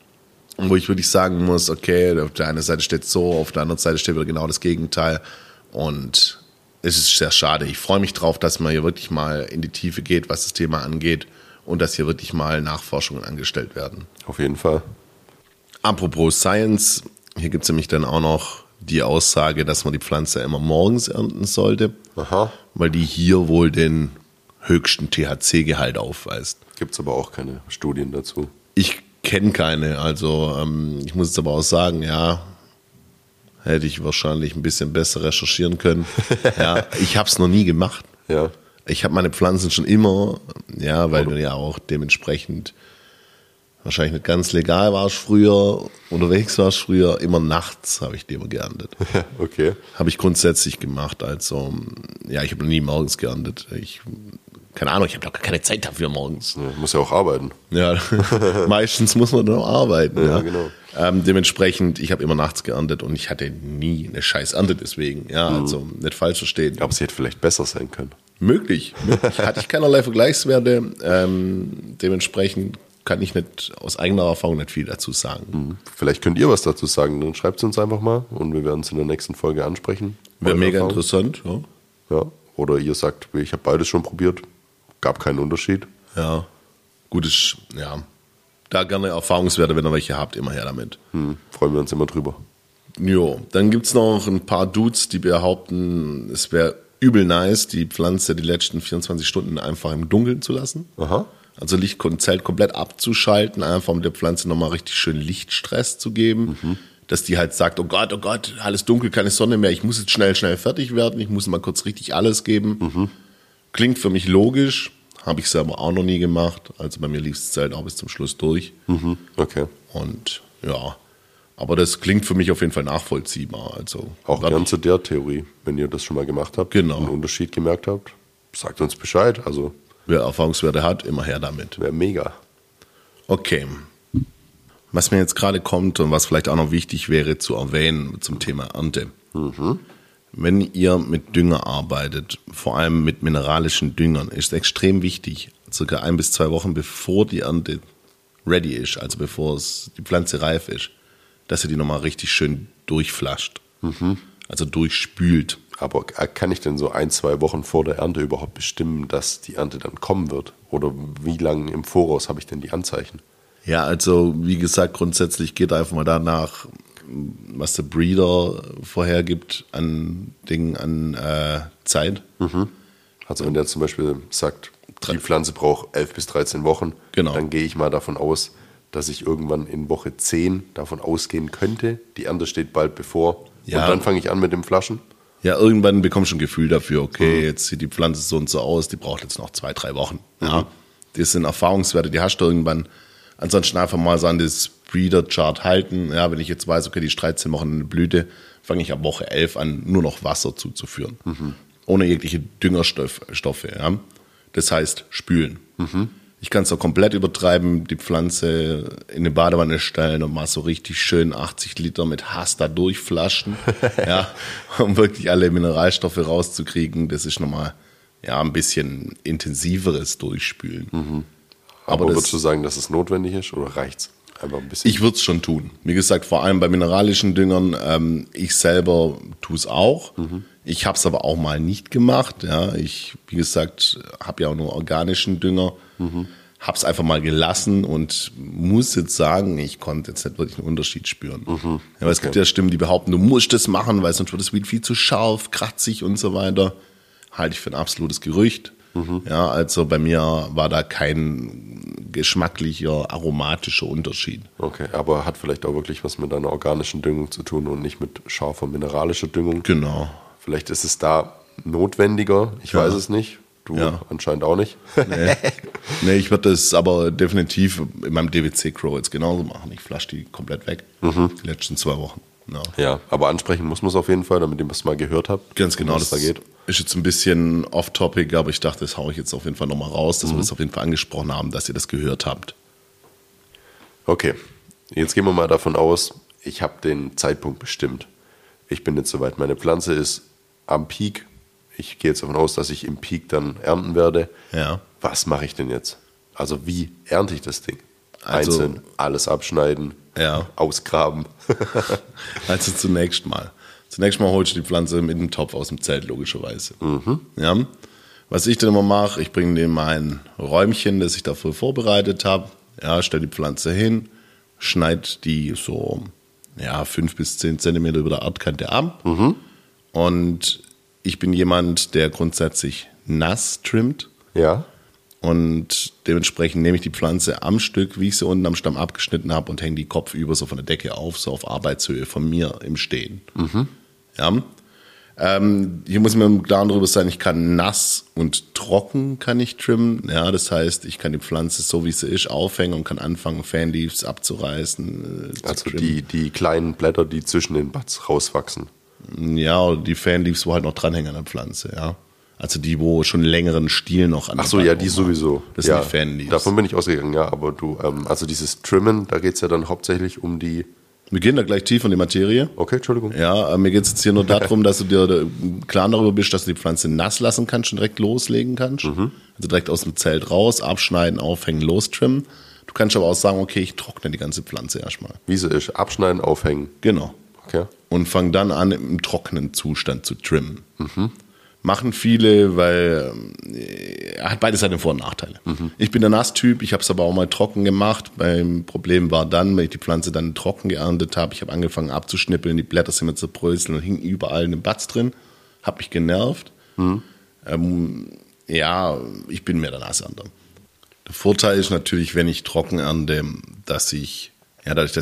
wo ich wirklich sagen muss, okay, auf der einen Seite steht so, auf der anderen Seite steht wieder genau das Gegenteil. Und es ist sehr schade. Ich freue mich drauf, dass man hier wirklich mal in die Tiefe geht, was das Thema angeht und dass hier wirklich mal Nachforschungen angestellt werden. Auf jeden Fall. Apropos Science, hier gibt es nämlich dann auch noch die Aussage, dass man die Pflanze immer morgens ernten sollte, Aha. weil die hier wohl den höchsten T H C-Gehalt aufweist. Gibt es aber auch keine Studien dazu. Ich kenne keine, also ähm, ich muss jetzt aber auch sagen, ja, hätte ich wahrscheinlich ein bisschen besser recherchieren können. Ja, ich habe es noch nie gemacht. Ja. Ich habe meine Pflanzen schon immer, ja, weil du ja auch dementsprechend wahrscheinlich nicht ganz legal warst früher, unterwegs warst früher, immer nachts habe ich die immer geerntet. Okay. Habe ich grundsätzlich gemacht, also ja, ich habe noch nie morgens geerntet. Ich Keine Ahnung, ich habe doch gar keine Zeit dafür morgens. Ja, muss ja auch arbeiten. Ja, meistens muss man dann auch arbeiten. Ja, ja. genau. Ähm, dementsprechend, ich habe immer nachts geerntet und ich hatte nie eine scheiß Ernte deswegen. Ja, mhm. Also nicht falsch verstehen. Aber sie hätte vielleicht besser sein können. Möglich. möglich. Hatte ich keinerlei Vergleichswerte. Ähm, dementsprechend kann ich nicht aus eigener Erfahrung nicht viel dazu sagen. Mhm. Vielleicht könnt ihr was dazu sagen. Dann schreibt es uns einfach mal und wir werden es in der nächsten Folge ansprechen. Wäre mega Erfahrung. Interessant. Ja. Ja. Oder ihr sagt, ich habe beides schon probiert. Gab keinen Unterschied. Ja, gutes, ja. Da gerne Erfahrungswerte, wenn ihr welche habt, immer her damit. Hm, freuen wir uns immer drüber. Jo, dann gibt es noch ein paar Dudes, die behaupten, es wäre übel nice, die Pflanze die letzten vierundzwanzig Stunden einfach im Dunkeln zu lassen. Aha. Also Licht und Zelt komplett abzuschalten, einfach um der Pflanze nochmal richtig schön Lichtstress zu geben. Mhm. dass die halt sagt, oh Gott, oh Gott, alles dunkel, keine Sonne mehr, ich muss jetzt schnell, schnell fertig werden, ich muss mal kurz richtig alles geben. Mhm. Klingt für mich logisch, habe ich selber auch noch nie gemacht, also bei mir lief das Zelt auch bis zum Schluss durch. Mhm. Okay. Und ja, aber das klingt für mich auf jeden Fall nachvollziehbar. Also auch gern zu der Theorie, wenn ihr das schon mal gemacht habt, genau. einen Unterschied gemerkt habt, sagt uns Bescheid. Also wer Erfahrungswerte hat, immer her damit. Wäre mega. Okay. Was mir jetzt gerade kommt und was vielleicht auch noch wichtig wäre zu erwähnen zum Thema Ernte. Mhm. Wenn ihr mit Dünger arbeitet, vor allem mit mineralischen Düngern, ist extrem wichtig, circa ein bis zwei Wochen bevor die Ernte ready ist, also bevor es, die Pflanze reif ist, dass ihr die nochmal richtig schön durchflasht. Mhm. Also durchspült. Aber kann ich denn so ein, zwei Wochen vor der Ernte überhaupt bestimmen, dass die Ernte dann kommen wird? Oder wie lange im Voraus habe ich denn die Anzeichen? Ja, also wie gesagt, grundsätzlich geht einfach mal danach, was der Breeder vorhergibt an Dingen, an äh, Zeit. Mhm. Also wenn der zum Beispiel sagt, die Pflanze braucht elf bis dreizehn Wochen, genau. dann gehe ich mal davon aus, dass ich irgendwann in Woche zehn davon ausgehen könnte, die Ernte steht bald bevor. Ja. Und dann fange ich an mit dem Flaschen. Ja, irgendwann bekommst du ein Gefühl dafür, okay, mhm. jetzt sieht die Pflanze so und so aus, die braucht jetzt noch zwei, drei Wochen. Mhm. Ja, das sind Erfahrungswerte, die hast du irgendwann. Ansonsten einfach mal so an das Breeder-Chart halten. Ja, wenn ich jetzt weiß, okay, die ist dreizehn Wochen in der Blüte, fange ich ab Woche elf an, nur noch Wasser zuzuführen. Mhm. Ohne jegliche Düngerstoffe. Ja. Das heißt, spülen. Mhm. Ich kann es auch komplett übertreiben, die Pflanze in eine Badewanne stellen und mal so richtig schön achtzig Liter mit Hass da durchflaschen, ja, um wirklich alle Mineralstoffe rauszukriegen. Das ist nochmal ja, ein bisschen intensiveres Durchspülen. Mhm. Aber, Aber würdest du sagen, dass es notwendig ist oder reicht's? Einfach ein bisschen. Ich würde es schon tun. Wie gesagt, vor allem bei mineralischen Düngern. Ähm, ich selber tue es auch. Mhm. Ich habe es aber auch mal nicht gemacht. Ja, ich, wie gesagt, habe ja auch nur organischen Dünger. Mhm. Habe es einfach mal gelassen und muss jetzt sagen, ich konnte jetzt nicht wirklich einen Unterschied spüren. Mhm. Ja, weil es okay. gibt ja Stimmen, die behaupten, du musst das machen, weil sonst wird das Weed viel zu scharf, kratzig und so weiter. Halte ich für ein absolutes Gerücht. Mhm. Ja, also bei mir war da kein geschmacklicher, aromatischer Unterschied. Okay, aber hat vielleicht auch wirklich was mit einer organischen Düngung zu tun und nicht mit scharfer mineralischer Düngung. Genau. Vielleicht ist es da notwendiger, ich ja. weiß es nicht. Du ja. anscheinend auch nicht. Nee, nee ich würde das aber definitiv in meinem D W C-Grow jetzt genauso machen. Ich flasche die komplett weg, mhm. die letzten zwei Wochen. Ja. ja, aber ansprechen muss man es auf jeden Fall, damit ihr es mal gehört habt. Ganz genau, was das da geht. Ist jetzt ein bisschen off-topic, aber ich dachte, das haue ich jetzt auf jeden Fall nochmal raus, dass mhm. wir das auf jeden Fall angesprochen haben, dass ihr das gehört habt. Okay, jetzt gehen wir mal davon aus, ich habe den Zeitpunkt bestimmt. Ich bin jetzt soweit, meine Pflanze ist am Peak. Ich gehe jetzt davon aus, dass ich im Peak dann ernten werde. Ja. Was mache ich denn jetzt? Also wie ernte ich das Ding? Also, einzeln, alles abschneiden, ja. ausgraben. Also zunächst mal. Zunächst mal holst du die Pflanze mit dem Topf aus dem Zelt, logischerweise. Mhm. Ja. Was ich dann immer mache, ich bringe dir mein Räumchen, das ich dafür vorbereitet habe, ja, stell die Pflanze hin, schneid die so ja, fünf bis zehn Zentimeter über der Erdkante ab. Mhm. Und ich bin jemand, der grundsätzlich nass trimmt. Ja. Und dementsprechend nehme ich die Pflanze am Stück, wie ich sie unten am Stamm abgeschnitten habe, und hänge die kopfüber so von der Decke auf, so auf Arbeitshöhe von mir im Stehen. Mhm. Ja. Ähm, hier muss ich mir im Klaren darüber sein, ich kann nass und trocken kann ich trimmen. Ja, das heißt, ich kann die Pflanze so wie sie ist aufhängen und kann anfangen, Fanleaves abzureißen. Äh, also die, die kleinen Blätter, die zwischen den Buds rauswachsen. Ja, oder die Fanleaves, wo halt noch dranhängen an der Pflanze, ja. Also die, wo schon längeren Stiel noch an der Ach so, ja, die sowieso. Das ja, sind die Fanleaves. Davon bin ich ausgegangen, ja, aber du, ähm, also dieses Trimmen, da geht es ja dann hauptsächlich um die... Wir gehen da gleich tief in die Materie. Okay, Entschuldigung. Ja, mir geht es jetzt hier nur darum, dass du dir klar darüber bist, dass du die Pflanze nass lassen kannst und direkt loslegen kannst. Mhm. Also direkt aus dem Zelt raus, abschneiden, aufhängen, lostrimmen. Du kannst aber auch sagen, okay, ich trockne die ganze Pflanze erstmal. Wie sie ist, abschneiden, aufhängen. Genau. Okay. Und fang dann an, im trockenen Zustand zu trimmen. Mhm. Machen viele, weil er äh, hat beides seine Vor- und Nachteile. Mhm. Ich bin der Nasstyp, ich habe es aber auch mal trocken gemacht. Beim Problem war dann, wenn ich die Pflanze dann trocken geerntet habe, ich habe angefangen abzuschnippeln, die Blätter sind mir zerbröseln und hingen überall in den Batz drin. Hat mich genervt. Mhm. Ähm, ja, ich bin mehr der Nassernter. Der Vorteil ist natürlich, wenn ich trocken ernte, dass ich, ja, dadurch, dass die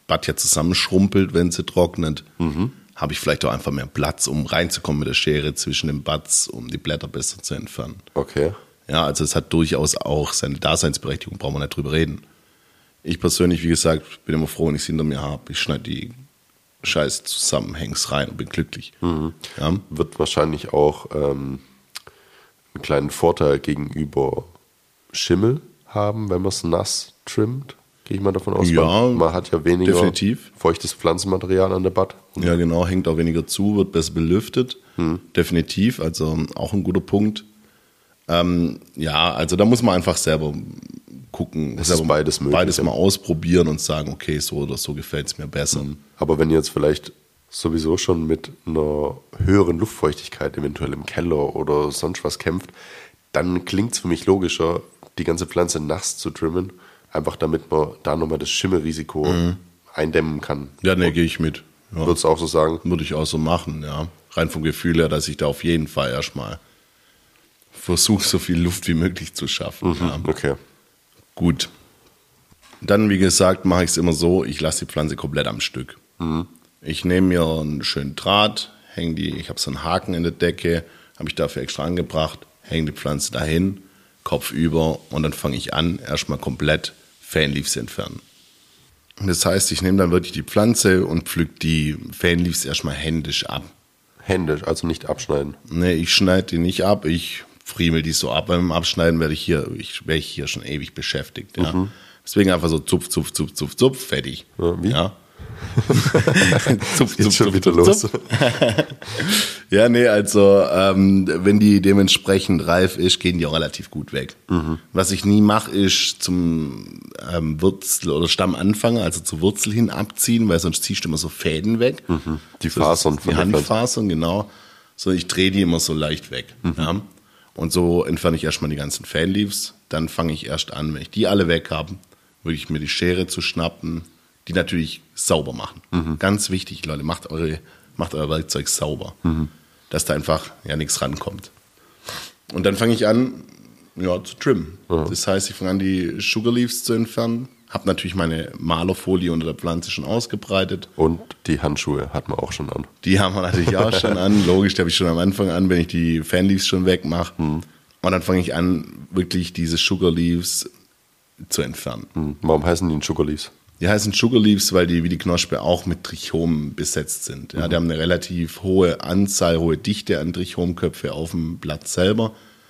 Bad ja zusammenschrumpelt, wenn sie trocknet, mhm. habe ich vielleicht auch einfach mehr Platz, um reinzukommen mit der Schere zwischen den Buds, um die Blätter besser zu entfernen. Okay. Ja, also es hat durchaus auch seine Daseinsberechtigung, brauchen wir nicht drüber reden. Ich persönlich, wie gesagt, bin immer froh, wenn ich es hinter mir habe. Ich schneide die Scheiß zusammen, häng's rein und bin glücklich. Mhm. Ja. Wird wahrscheinlich auch ähm, einen kleinen Vorteil gegenüber Schimmel haben, wenn man es nass trimmt. Gehe ich mal davon aus. Ja, man, man hat ja weniger definitiv. feuchtes Pflanzenmaterial an der Bad. Ja, genau, hängt auch weniger zu, wird besser belüftet. Hm. Definitiv, also auch ein guter Punkt. Ähm, ja, also da muss man einfach selber gucken. Es selber ist beides möglich. Beides mal ausprobieren und sagen, okay, so oder so gefällt es mir besser. Hm. Aber wenn ihr jetzt vielleicht sowieso schon mit einer höheren Luftfeuchtigkeit eventuell im Keller oder sonst was kämpft, dann klingt es für mich logischer, die ganze Pflanze nass zu trimmen. Einfach damit man da nochmal das Schimmelrisiko mhm. eindämmen kann. Ja, ne, gehe ich mit. Ja. Würdest du auch so sagen? Würde ich auch so machen, ja. Rein vom Gefühl her, dass ich da auf jeden Fall erstmal versuche, so viel Luft wie möglich zu schaffen. Mhm, ja. Okay. Gut. Dann, wie gesagt, mache ich es immer so, ich lasse die Pflanze komplett am Stück. Mhm. Ich nehme mir einen schönen Draht, hänge die, ich habe so einen Haken in der Decke, habe ich dafür extra angebracht, hänge die Pflanze dahin, Kopf über und dann fange ich an, erstmal komplett Fanleaves entfernen. Das heißt, ich nehme dann wirklich die Pflanze und pflück die Fanleaves erstmal händisch ab. Händisch, also nicht abschneiden? Nee, ich schneide die nicht ab, ich friemel die so ab. Beim Abschneiden werde ich hier, ich, wäre ich hier schon ewig beschäftigt. Ja. Mhm. Deswegen einfach so zupf, zupf, zupf, zupf, zupf, fertig. Ja, wie? Ja. zupf, Geht zupf, schon zupf, wieder zupf, los. Zupf. Ja, nee, also ähm, wenn die dementsprechend reif ist, gehen die auch relativ gut weg. Mhm. Was ich nie mache, ist zum ähm, Wurzel- oder Stammanfang, also zur Wurzel hin abziehen, weil sonst ziehst du immer so Fäden weg. Mhm. Die so, Fasern von die Handfasern, genau. So, ich drehe die immer so leicht weg. Mhm. Ja. Und so entferne ich erstmal die ganzen Fanleaves. Dann fange ich erst an, wenn ich die alle weg habe, würde ich mir die Schere zu schnappen, die natürlich sauber machen. Mhm. Ganz wichtig, Leute, macht, eure, macht euer Werkzeug sauber, mhm. dass da einfach ja nichts rankommt. Und dann fange ich an, ja, zu trimmen. Mhm. Das heißt, ich fange an, die Sugar Leaves zu entfernen, habe natürlich meine Malerfolie unter der Pflanze schon ausgebreitet. Und die Handschuhe hat man auch schon an. Die haben wir natürlich auch schon an, logisch, die habe ich schon am Anfang an, wenn ich die Fanleaves schon wegmache. Mhm. Und dann fange ich an, wirklich diese Sugar Leaves zu entfernen. Mhm. Warum heißen die Sugar Leaves? Die heißen Sugar Leaves, weil die wie die Knospe auch mit Trichomen besetzt sind. Ja, mhm. Die haben eine relativ hohe Anzahl, hohe Dichte an Trichomköpfe auf dem Blatt selber.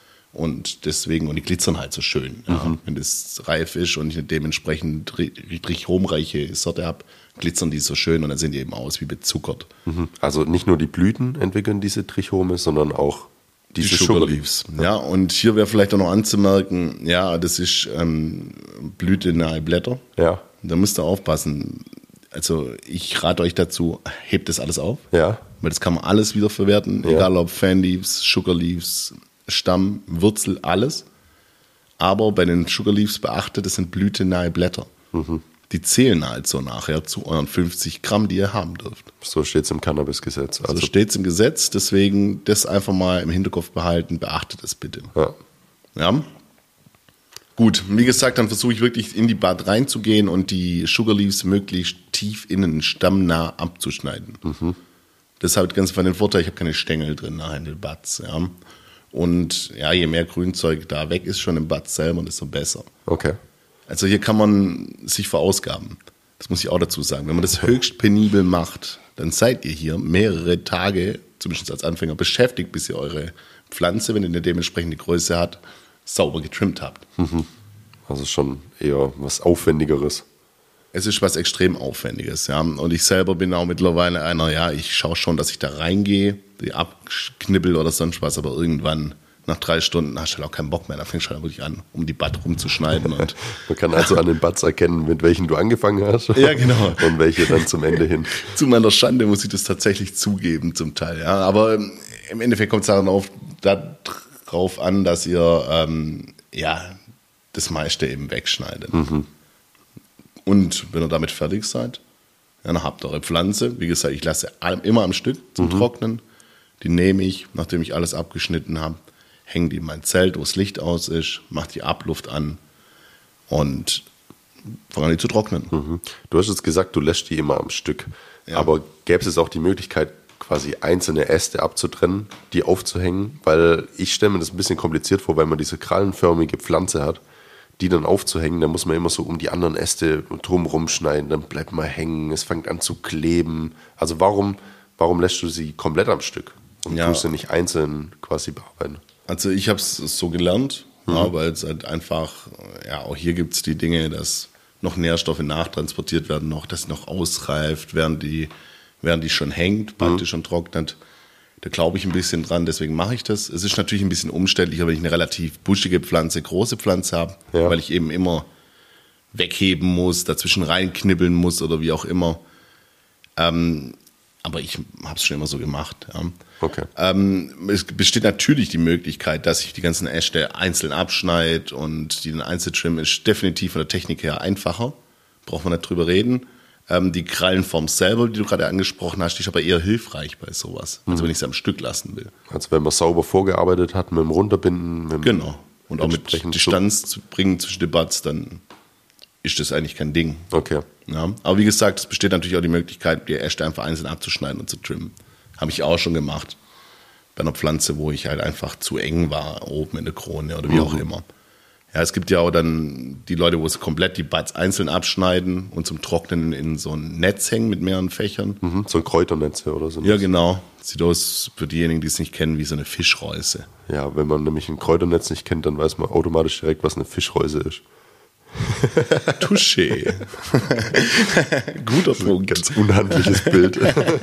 Und deswegen, und die glitzern halt so schön. Ja. Mhm. Wenn das reif ist und ich eine dementsprechend trichomreiche Sorte habe, glitzern die so schön und dann sehen die eben aus wie bezuckert. Mhm. Also nicht nur die Blüten entwickeln diese Trichome, sondern auch diese die Sugar, Sugar Leaves. Ja, und hier wäre vielleicht auch noch anzumerken, ja, das ist ähm, blütenahe Blätter. Ja. Da müsst ihr aufpassen. Also ich rate euch dazu, hebt das alles auf. Ja. Weil das kann man alles wieder verwerten. Ja. Egal ob Fanleaves, Sugar Leaves, Stamm, Wurzel, alles. Aber bei den Sugar Leaves beachtet, das sind blütenahe Blätter. Mhm. Die zählen halt so nachher zu euren fünfzig Gramm, die ihr haben dürft. So steht es im Cannabis-Gesetz. Also so steht es im Gesetz, deswegen das einfach mal im Hinterkopf behalten, beachtet es bitte. Ja. Ja. Gut, wie gesagt, dann versuche ich wirklich in die Bud reinzugehen und die Sugar Leaves möglichst tief innen, stammnah abzuschneiden. Mhm. Das hat ganz einfach den Vorteil, ich habe keine Stängel drin nachher in den Buds. Ja. Und ja, je mehr Grünzeug da weg ist schon im Bud selber, desto besser. Okay. Also hier kann man sich verausgaben. Das muss ich auch dazu sagen. Wenn man das höchst penibel macht, dann seid ihr hier mehrere Tage, zumindest als Anfänger, beschäftigt, bis ihr eure Pflanze, wenn ihr eine dementsprechende Größe habt, sauber getrimmt habt. Mhm. Also schon eher was Aufwendigeres. Es ist was extrem Aufwendiges, ja. Und ich selber bin auch mittlerweile einer, ja, ich schaue schon, dass ich da reingehe, die abknibbel oder sonst was, aber irgendwann nach drei Stunden hast du halt auch keinen Bock mehr. Da fängst du halt wirklich an, um die Bud rumzuschneiden. Und man kann also an den Buds erkennen, mit welchen du angefangen hast. Ja, genau. Und welche dann zum Ende hin. Zu meiner Schande muss ich das tatsächlich zugeben zum Teil, ja. Aber im Endeffekt kommt es daran auf, darauf an, dass ihr ähm, ja, das meiste eben wegschneidet. Mhm. Und wenn ihr damit fertig seid, dann habt ihr eure Pflanze. Wie gesagt, ich lasse immer am Stück zum mhm. Trocknen. Die nehme ich, nachdem ich alles abgeschnitten habe, hänge die in mein Zelt, wo das Licht aus ist, mache die Abluft an und fangen die zu trocknen. Mhm. Du hast jetzt gesagt, du lässt die immer am Stück. Ja. Aber gäbe es auch die Möglichkeit, quasi einzelne Äste abzutrennen, die aufzuhängen? Weil ich stelle mir das ein bisschen kompliziert vor, weil man diese krallenförmige Pflanze hat, die dann aufzuhängen, dann muss man immer so um die anderen Äste drumherum schneiden, dann bleibt man hängen, es fängt an zu kleben. Also warum, warum lässt du sie komplett am Stück und Ja. tust sie nicht einzeln quasi bearbeiten? Also ich habe es so gelernt, mhm. ja, weil es halt einfach, ja, auch hier gibt es die Dinge, dass noch Nährstoffe nachtransportiert werden, noch, dass noch ausreift, während die, während die schon hängt, praktisch schon trocknet. Da glaube ich ein bisschen dran, deswegen mache ich das. Es ist natürlich ein bisschen umständlicher, wenn ich eine relativ buschige Pflanze, große Pflanze habe, Ja. weil ich eben immer wegheben muss, dazwischen reinknibbeln muss oder wie auch immer. Ähm, aber ich habe es schon immer so gemacht. Ja. Okay. Ähm, es besteht natürlich die Möglichkeit, dass ich die ganzen Äste einzeln abschneide und die dann einzeln trimmen, ist definitiv von der Technik her einfacher. Braucht man nicht drüber reden. Ähm, die Krallenform selber, die du gerade angesprochen hast, die ist aber eher hilfreich bei sowas. Also Mhm. wenn ich sie am Stück lassen will. Also wenn man sauber vorgearbeitet hat, mit dem Runterbinden, mit dem Genau. Und auch mit entsprechend Distanz zu bringen zwischen den Buds, dann ist das eigentlich kein Ding. Okay. Ja. Aber wie gesagt, es besteht natürlich auch die Möglichkeit, die Äste einfach einzeln abzuschneiden und zu trimmen. Habe ich auch schon gemacht. Bei einer Pflanze, wo ich halt einfach zu eng war, oben in der Krone oder wie auch immer. Ja, es gibt ja auch dann die Leute, wo es komplett die Buds einzeln abschneiden und zum Trocknen in so ein Netz hängen mit mehreren Fächern. Mhm. So ein Kräuternetze oder so. Ja, genau. Sieht aus, für diejenigen, die es nicht kennen, wie so eine Fischreuse. Ja, wenn man nämlich ein Kräuternetz nicht kennt, dann weiß man automatisch direkt, was eine Fischreuse ist. Touché. Guter Punkt. Ganz unhandliches Bild.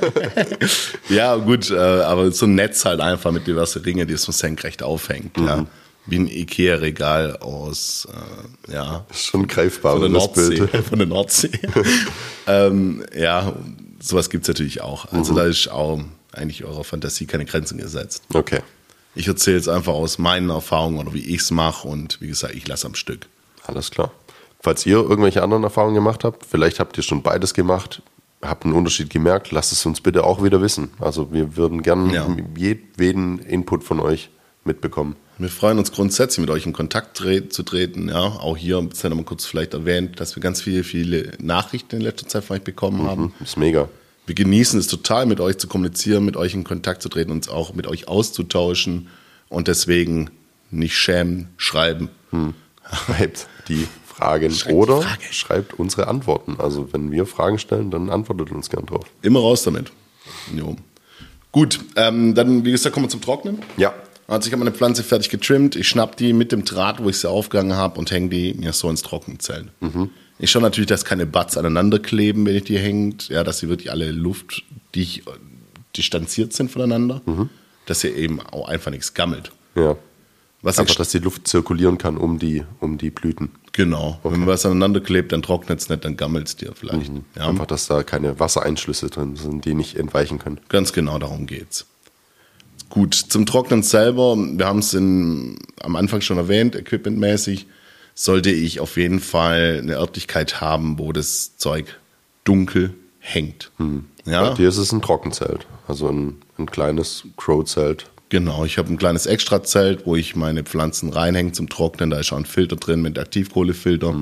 Ja, gut, äh, aber so ein Netz halt einfach mit diversen Ringen, die es so senkrecht aufhängt. Mhm. Ja. Wie ein Ikea-Regal aus, äh, ja. Das ist schon greifbar, Von der das Nordsee. Bild. Von der Nordsee. ähm, ja, sowas gibt es natürlich auch. Also Mhm. da ist auch eigentlich eurer Fantasie keine Grenzen gesetzt. Okay, Ich erzähle jetzt einfach aus meinen Erfahrungen oder wie ich es mache und wie gesagt, ich lasse am Stück. alles klar. Falls ihr irgendwelche anderen Erfahrungen gemacht habt, vielleicht habt ihr schon beides gemacht, habt einen Unterschied gemerkt, lasst es uns bitte auch wieder wissen. Also wir würden gerne Ja. jeden Input von euch mitbekommen. Wir freuen uns grundsätzlich, mit euch in Kontakt tre- zu treten. Ja, auch hier, das haben wir kurz vielleicht erwähnt, dass wir ganz viele, viele Nachrichten in letzter Zeit von euch bekommen haben. Mhm, ist mega. Wir genießen es total, mit euch zu kommunizieren, mit euch in Kontakt zu treten, uns auch mit euch auszutauschen und deswegen nicht schämen, schreiben. Schreibt die Fragen Schreibt die oder Frage. schreibt unsere Antworten. Also wenn wir Fragen stellen, dann antwortet uns gern drauf. Immer raus damit. Jo. Gut, ähm, dann, wie gesagt, kommen wir zum Trocknen. Ja. Also ich habe meine Pflanze fertig getrimmt, ich schnapp die mit dem Draht, wo ich sie aufgehangen habe und hänge die mir so ins Trockenzelt. Mhm. Ich schaue natürlich, dass keine Buds aneinander kleben, wenn ich die hängt, ja, dass sie wirklich alle Luft, die ich, distanziert sind voneinander, dass sie eben auch einfach nichts gammelt. Ja. Was Einfach, ich, dass die Luft zirkulieren kann um die, um die Blüten. genau, wenn was aneinander klebt, dann trocknet es nicht, dann gammelt es dir vielleicht. Ja, Einfach, dass da keine Wassereinschlüsse drin sind, die nicht entweichen können. ganz genau darum geht's. Gut, zum Trocknen selber, wir haben es am Anfang schon erwähnt, equipmentmäßig, sollte ich auf jeden Fall eine Örtlichkeit haben, wo das Zeug dunkel hängt. Ja, Bei dir ist es ein Trockenzelt, also ein, ein kleines Crow-Zelt. genau. Ich habe ein kleines Extrazelt, wo ich meine Pflanzen reinhänge zum Trocknen. Da ist auch ein Filter drin mit Aktivkohlefilter.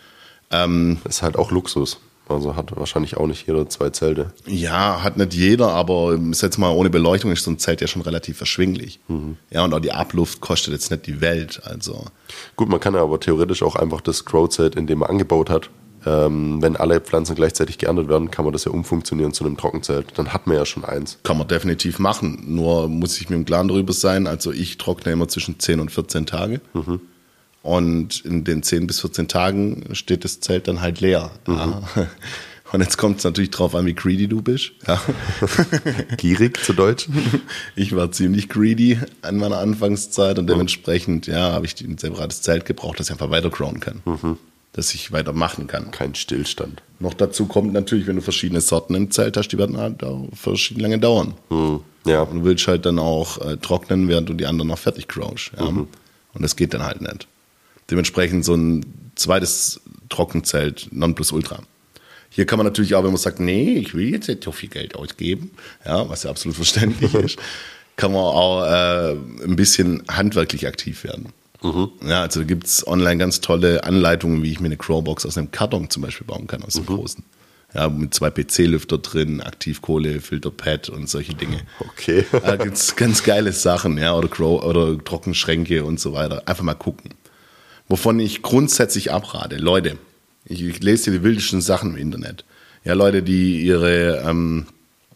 Ist halt auch Luxus. Also hat wahrscheinlich auch nicht jeder zwei Zelte. Ja, hat nicht jeder, aber ist jetzt mal ohne Beleuchtung ist so ein Zelt ja schon relativ erschwinglich. Ja, und auch die Abluft kostet jetzt nicht die Welt. Also Gut, man kann ja aber theoretisch auch einfach das Crow-Zelt, in dem man angebaut hat, ähm, wenn alle Pflanzen gleichzeitig geerntet werden, kann man das ja umfunktionieren zu einem Trockenzelt. Dann hat man ja schon eins. kann man definitiv machen. Nur muss ich mir im Klaren darüber sein. Also ich trockne immer zwischen zehn und vierzehn Tage. Und in den zehn bis vierzehn Tagen steht das Zelt dann halt leer. Ja. Und jetzt kommt es natürlich drauf an, wie greedy du bist. Ja. Gierig zu Deutsch. Ich war ziemlich greedy an meiner Anfangszeit und dementsprechend ja, habe ich ein separates Zelt gebraucht, das ich einfach weiter growen kann. Dass ich weitermachen kann. Kein Stillstand. Noch dazu kommt natürlich, wenn du verschiedene Sorten im Zelt hast, die werden halt auch verschieden lange dauern. Hm. Ja, Und du willst halt dann auch äh, trocknen, während du die anderen noch fertig growst. Ja? Und das geht dann halt nicht. Dementsprechend so ein zweites Trockenzelt Nonplusultra. Hier kann man natürlich auch, wenn man sagt, nee, ich will jetzt nicht so viel Geld ausgeben, ja, was ja absolut verständlich ist, kann man auch äh, ein bisschen handwerklich aktiv werden. Mhm. Ja, also da gibt es online ganz tolle Anleitungen, wie ich mir eine Growbox aus einem Karton zum Beispiel bauen kann, aus dem mhm. großen. Ja, mit zwei P C-Lüfter drin, Aktivkohle, Filterpad und solche Dinge. Okay. Da gibt es ganz geile Sachen, ja, oder Grow oder Trockenschränke und so weiter. Einfach mal gucken. Wovon ich grundsätzlich abrate, Leute, ich, ich lese hier die wildesten Sachen im Internet. Ja, Leute, die ihre, ähm,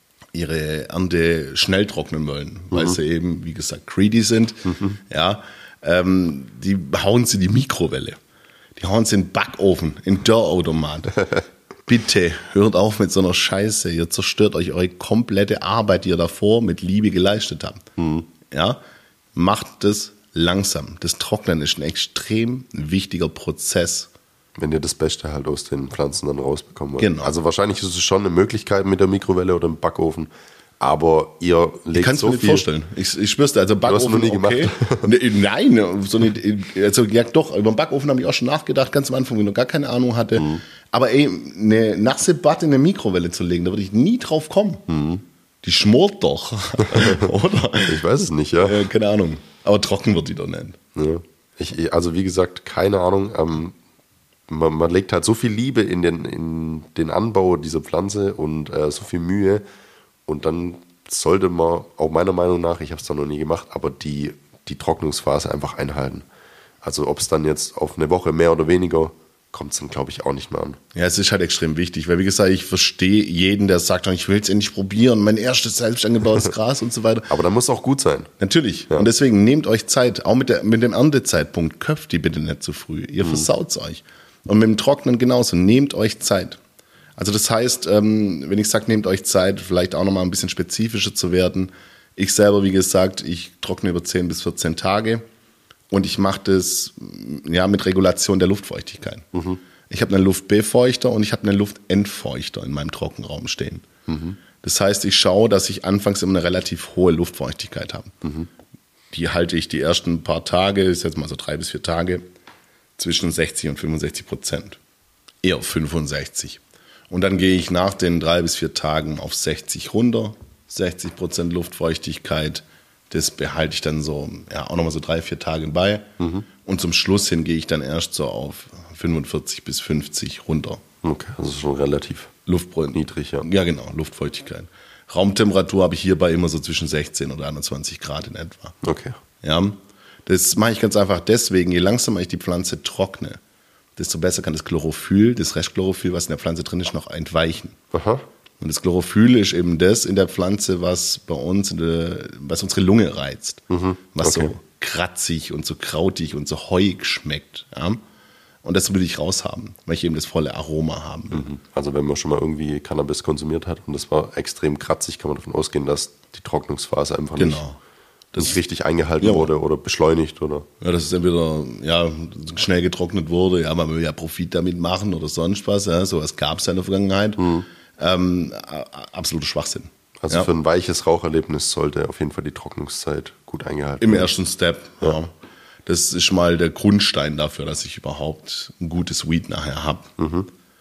ihre Ernte schnell trocknen wollen, mhm. weil sie eben, wie gesagt, greedy sind, mhm. ja, ähm, die hauen sie in die Mikrowelle. Die hauen sie in den Backofen, in den Dörrautomat. Bitte hört auf mit so einer Scheiße. Ihr zerstört euch eure komplette Arbeit, die ihr davor mit Liebe geleistet habt. Mhm. Ja? Macht das langsam. Das Trocknen ist ein extrem wichtiger Prozess. Wenn ihr das Beste halt aus den Pflanzen dann rausbekommen wollt. Genau. Also wahrscheinlich ist es schon eine Möglichkeit mit der Mikrowelle oder im Backofen. Aber ihr legt Kannst so du mir viel... vorstellen. Ich, ich schwör's dir, also Backofen, du hast noch nie okay. gemacht. Nein, so eine, also ja doch, über den Backofen habe ich auch schon nachgedacht, ganz am Anfang, wenn ich noch gar keine Ahnung hatte. Mhm. Aber ey, eine nasse Butter in eine Mikrowelle zu legen, da würde ich nie drauf kommen. Mhm. Die schmort doch, oder? Ich weiß es nicht, ja. Äh, keine Ahnung. Aber trocken wird die doch nicht. Ja. Ich, also wie gesagt, keine Ahnung. Ähm, man, man legt halt so viel Liebe in den, in den Anbau dieser Pflanze und äh, so viel Mühe. Und dann sollte man, auch meiner Meinung nach, ich habe es da noch nie gemacht, aber die, die Trocknungsphase einfach einhalten. Also ob es dann jetzt auf eine Woche mehr oder weniger, kommt es dann, glaube ich, auch nicht mehr an. Ja, es ist halt extrem wichtig, weil wie gesagt, ich verstehe jeden, der sagt, ich will es endlich probieren, mein erstes selbst angebautes Gras und so weiter. Aber da muss auch gut sein. Natürlich. Ja. Und deswegen nehmt euch Zeit, auch mit, der, mit dem Erntezeitpunkt, köpft die bitte nicht zu früh. Ihr mhm. versaut es euch. Und mit dem Trocknen genauso, nehmt euch Zeit. Also das heißt, ähm, wenn ich sage, nehmt euch Zeit, vielleicht auch nochmal ein bisschen spezifischer zu werden. Ich selber, wie gesagt, ich trockne über zehn bis vierzehn Tage und ich mache das ja, mit Regulation der Luftfeuchtigkeit. Mhm. Ich habe einen Luftbefeuchter und ich habe einen Luftentfeuchter in meinem Trockenraum stehen. Mhm. Das heißt, ich schaue, dass ich anfangs immer eine relativ hohe Luftfeuchtigkeit habe. Mhm. Die halte ich die ersten paar Tage, ist jetzt mal so drei bis vier Tage, zwischen sechzig und fünfundsechzig Prozent. Eher fünfundsechzig. Und dann gehe ich nach den drei bis vier Tagen auf sechzig runter, sechzig Prozent Luftfeuchtigkeit. Das behalte ich dann so, ja, auch nochmal so drei, vier Tage bei. Mhm. Und zum Schluss hin gehe ich dann erst so auf fünfundvierzig bis fünfzig runter. Okay, also schon relativ Luftfeucht- niedrig, ja. Ja, genau, Luftfeuchtigkeit. Raumtemperatur habe ich hierbei immer so zwischen sechzehn oder einundzwanzig Grad in etwa. Okay. Ja, das mache ich ganz einfach deswegen, je langsamer ich die Pflanze trockne, desto besser kann das Chlorophyll, das Restchlorophyll, was in der Pflanze drin ist, noch entweichen. Aha. Und das Chlorophyll ist eben das in der Pflanze, was bei uns, in der, was unsere Lunge reizt. Mhm. Was okay. so kratzig und so krautig und so heuig schmeckt. Ja? Und das will ich raushaben, weil ich eben das volle Aroma haben will. Mhm. Also wenn man schon mal irgendwie Cannabis konsumiert hat und das war extrem kratzig, kann man davon ausgehen, dass die Trocknungsphase einfach genau. nicht... Das nicht richtig eingehalten ja. wurde oder beschleunigt, oder? Ja, dass es entweder ja, schnell getrocknet wurde, ja, man will ja Profit damit machen oder sonst was, ja, sowas gab es ja in der Vergangenheit. Mhm. Ähm, absoluter Schwachsinn. Also ja. für ein weiches Raucherlebnis sollte auf jeden Fall die Trocknungszeit gut eingehalten werden. Im werden. ersten Step, ja. ja. Das ist mal der Grundstein dafür, dass ich überhaupt ein gutes Weed nachher habe. Mhm.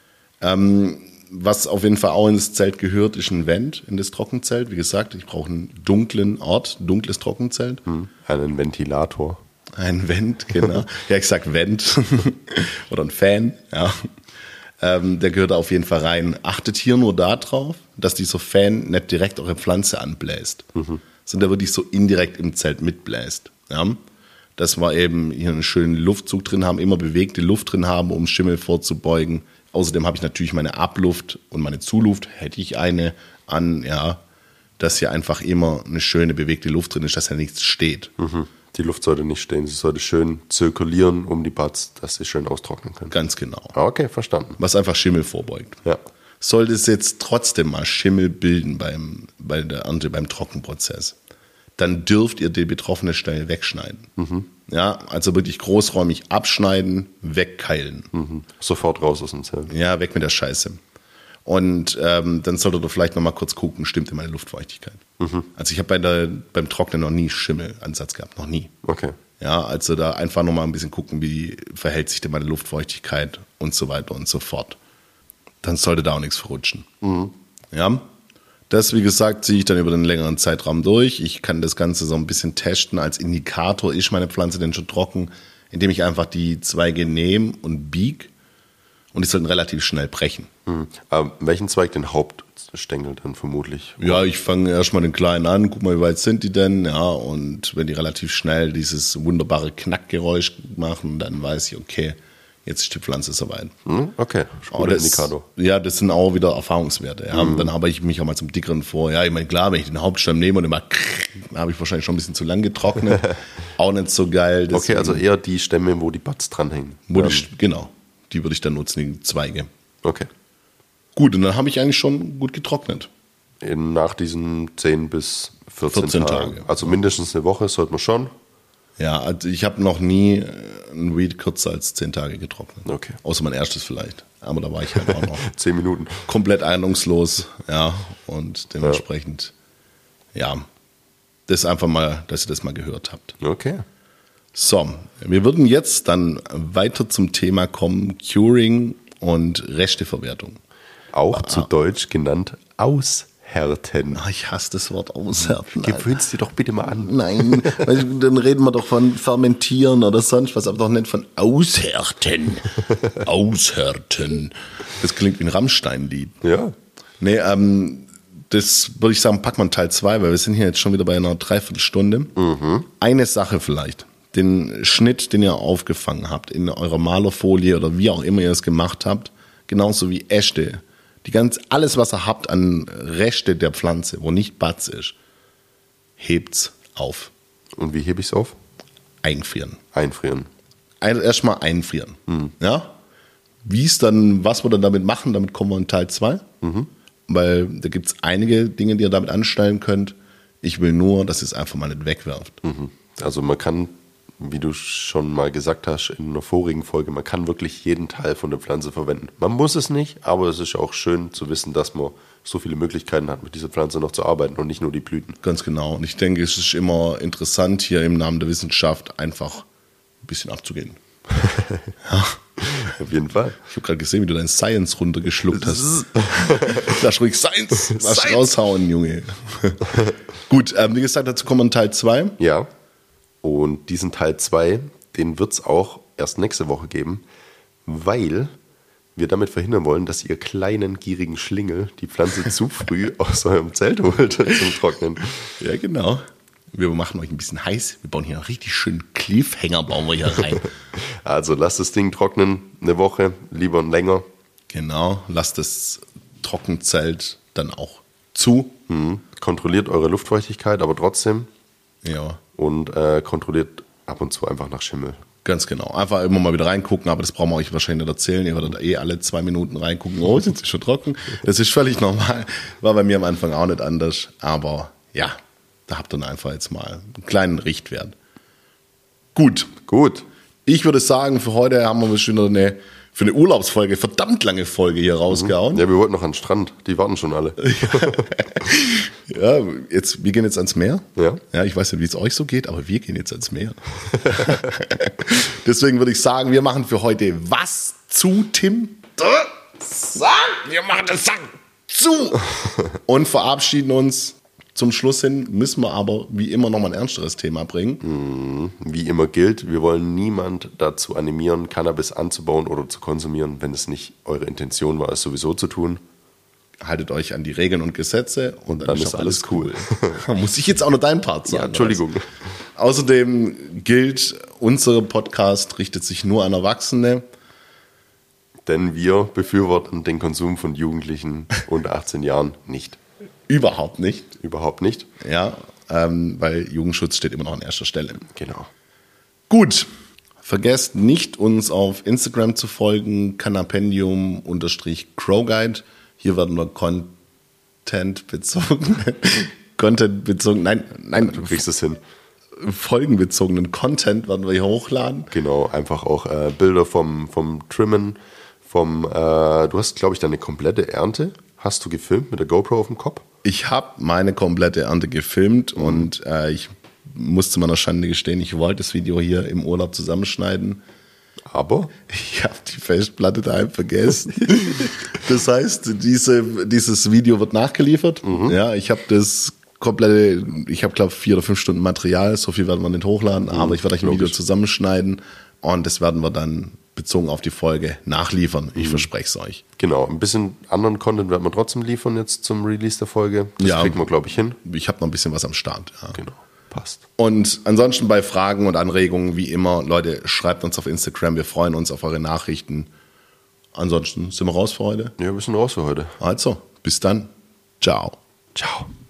Ähm, Was auf jeden Fall auch ins Zelt gehört, ist ein Vent in das Trockenzelt. Wie gesagt, ich brauche einen dunklen Ort, ein dunkles Trockenzelt. Hm, einen Ventilator. Ein Vent, genau. Ja, ich sag Vent oder ein Fan, ja. Ähm, der gehört auf jeden Fall rein. Achtet hier nur darauf, dass dieser Fan nicht direkt eure Pflanze anbläst, mhm. sondern der wirklich so indirekt im Zelt mitbläst. Ja. Dass wir eben hier einen schönen Luftzug drin haben, immer bewegte Luft drin haben, um Schimmel vorzubeugen. Außerdem habe ich natürlich meine Abluft und meine Zuluft, hätte ich eine an, ja, dass hier einfach immer eine schöne bewegte Luft drin ist, dass ja nichts steht. Mhm. Die Luft sollte nicht stehen, sie sollte schön zirkulieren um die Buds, dass sie schön austrocknen können. Ganz genau. Okay, verstanden. Was einfach Schimmel vorbeugt. Ja. Sollte es jetzt trotzdem mal Schimmel bilden beim, bei der Ernte, beim Trockenprozess, dann dürft ihr die betroffene Stelle wegschneiden. Mhm. Ja, also wirklich großräumig abschneiden, wegkeilen. Mhm. Sofort raus aus dem Zelt. Ja, weg mit der Scheiße. Und ähm, dann solltet ihr vielleicht nochmal kurz gucken, stimmt denn meine Luftfeuchtigkeit? Mhm. Also ich habe bei der, beim Trocknen noch nie Schimmelansatz gehabt, noch nie. Okay. Ja, also da einfach nochmal ein bisschen gucken, wie verhält sich denn meine Luftfeuchtigkeit und so weiter und so fort. Dann sollte da auch nichts verrutschen. Mhm. Ja. Das, wie gesagt, ziehe ich dann über den längeren Zeitraum durch. Ich kann das Ganze so ein bisschen testen. Als Indikator, ist meine Pflanze denn schon trocken? indem ich einfach die Zweige nehme und biege und die sollten relativ schnell brechen. Mhm. Aber welchen Zweig, den Hauptstängel dann vermutlich? Ja, ich fange erstmal den kleinen an, guck mal, wie weit sind die denn, ja, und wenn die relativ schnell dieses wunderbare Knackgeräusch machen, dann weiß ich, okay, jetzt ist die Pflanze soweit. Mhm. Okay, Oh, guter das, Indikator. ja, das sind auch wieder Erfahrungswerte. Ja. Mhm. Dann habe ich mich auch mal zum Dickeren vor. Ja, ich meine, klar, wenn ich den Hauptstamm nehme und immer, dann habe ich wahrscheinlich schon ein bisschen zu lang getrocknet. Auch nicht so geil. Okay, also eher die Stämme, wo die Buds dranhängen. Wo Ja. die, genau, die würde ich dann nutzen, die Zweige. Okay. Gut, und dann habe ich eigentlich schon gut getrocknet. In, nach diesen zehn bis vierzehn, vierzehn Tagen. Tage. Also mindestens eine Woche sollte man schon. Ja, also ich habe noch nie ein Weed kürzer als zehn Tage getrocknet. Okay. Außer mein erstes vielleicht. Aber da war ich halt auch noch Zehn Minuten. komplett ahnungslos. Ja, und dementsprechend, ja. ja, das einfach mal, dass ihr das mal gehört habt. Okay. So, wir würden jetzt dann weiter zum Thema kommen, Curing und Resteverwertung. Auch zu Deutsch genannt aushärten. Ach, ich hasse das Wort aushärten. Gewöhnst dir doch bitte mal an. Nein, dann reden wir doch von Fermentieren oder sonst was, aber doch nicht von Aushärten. Aushärten. Das klingt wie ein Rammstein-Lied. Ja. Nee, ähm, das würde ich sagen, packt man Teil zwei, weil wir sind hier jetzt schon wieder bei einer Dreiviertelstunde. Mhm. Eine Sache vielleicht. Den Schnitt, den ihr aufgefangen habt in eurer Malerfolie oder wie auch immer ihr es gemacht habt, genauso wie Äste. Die ganz, alles, was ihr habt an Reste der Pflanze, wo nicht Buds ist, hebt's auf. Und wie hebe ich es auf? Einfrieren. Einfrieren. Ein, Erstmal einfrieren. Mhm. Ja? Wie es dann, was wir dann damit machen, damit kommen wir in Teil zwei. Mhm. Weil da gibt es einige Dinge, die ihr damit anstellen könnt. Ich will nur, dass ihr es einfach mal nicht wegwerft. Mhm. Also man kann, wie du schon mal gesagt hast in einer vorigen Folge, man kann wirklich jeden Teil von der Pflanze verwenden. Man muss es nicht, aber es ist auch schön zu wissen, dass man so viele Möglichkeiten hat, mit dieser Pflanze noch zu arbeiten und nicht nur die Blüten. Ganz genau. Und ich denke, es ist immer interessant, hier im Namen der Wissenschaft einfach ein bisschen abzugehen. Ja. Auf jeden Fall. Ich habe gerade gesehen, wie du dein Science runtergeschluckt hast. Lass ruhig Science, lass Science. raushauen, Junge. Gut, ähm, wie gesagt, dazu kommen Teil zwei. Ja. Und diesen Teil zwei, den wird es auch erst nächste Woche geben, weil wir damit verhindern wollen, dass ihr kleinen, gierigen Schlingel die Pflanze zu früh aus eurem Zelt holt zum Trocknen. Ja, genau. Wir machen euch ein bisschen heiß. Wir bauen hier einen richtig schönen Cliffhanger, bauen wir hier rein. Also lasst das Ding trocknen, eine Woche, lieber länger. Genau, lasst das Trockenzelt dann auch zu. Mhm. Kontrolliert eure Luftfeuchtigkeit, aber trotzdem. Ja, Und äh, kontrolliert ab und zu einfach nach Schimmel. ganz genau. Einfach immer mal wieder reingucken, aber das brauchen wir euch wahrscheinlich nicht erzählen. Ihr werdet eh alle zwei Minuten reingucken. Oh, sind sie schon trocken? Das ist völlig normal. War bei mir am Anfang auch nicht anders. Aber ja, da habt ihr dann einfach jetzt mal einen kleinen Richtwert. Gut. Gut. Ich würde sagen, für heute haben wir schon eine, für eine Urlaubsfolge, verdammt lange Folge hier rausgehauen. Ja, wir wollten noch an den Strand. Die warten schon alle. Ja, jetzt, wir gehen jetzt ans Meer. Ja. Ja, ich weiß nicht, wie es euch so geht, aber wir gehen jetzt ans Meer. Deswegen würde ich sagen, wir machen für heute was zu, Tim? Sagen! Wir machen das Sagen zu! Und verabschieden uns. Zum Schluss hin müssen wir aber wie immer nochmal ein ernsteres Thema bringen. Wie immer gilt, wir wollen niemand dazu animieren, Cannabis anzubauen oder zu konsumieren, wenn es nicht eure Intention war, es sowieso zu tun. Haltet euch an die Regeln und Gesetze und dann, Dann ist ist auch alles cool. Muss ich jetzt auch noch deinen Part sagen? Ja, Entschuldigung. oder? Außerdem gilt, unser Podcast richtet sich nur an Erwachsene. Denn wir befürworten den Konsum von Jugendlichen unter achtzehn Jahren nicht. Überhaupt nicht. Überhaupt nicht. Ja, ähm, weil Jugendschutz steht immer noch an erster Stelle. Genau. Gut. Vergesst nicht, uns auf Instagram zu folgen, Canapendium-Crowguide. Hier werden wir Content bezogen. Content bezogen, nein, nein, Du kriegst es hin. folgenbezogenen Content werden wir hier hochladen. Genau, einfach auch äh, Bilder vom, vom Trimmen, vom, äh, du hast, glaube ich, deine komplette Ernte, hast du gefilmt mit der GoPro auf dem Kopf? Ich habe meine komplette Ernte gefilmt mhm. und äh, ich muss zu meiner Schande gestehen, ich wollte das Video hier im Urlaub zusammenschneiden. Aber? Ich habe die Festplatte daheim vergessen. Das heißt, diese, dieses Video wird nachgeliefert. Mhm. Ja, ich habe das komplette, ich habe glaube vier oder fünf Stunden Material, so viel werden wir nicht hochladen, mhm, aber ich werde euch ein Video zusammenschneiden Und das werden wir dann bezogen auf die Folge nachliefern. Ich mhm. verspreche es euch. Genau, ein bisschen anderen Content werden wir trotzdem liefern jetzt zum Release der Folge. Das ja, kriegen wir, glaube ich, hin. Ich habe noch ein bisschen was am Start. Ja. Genau, passt. Und ansonsten bei Fragen und Anregungen, wie immer, Leute, schreibt uns auf Instagram. Wir freuen uns auf eure Nachrichten. Ansonsten sind wir raus für heute. Ja, wir sind raus für heute. Also, bis dann. Ciao. Ciao.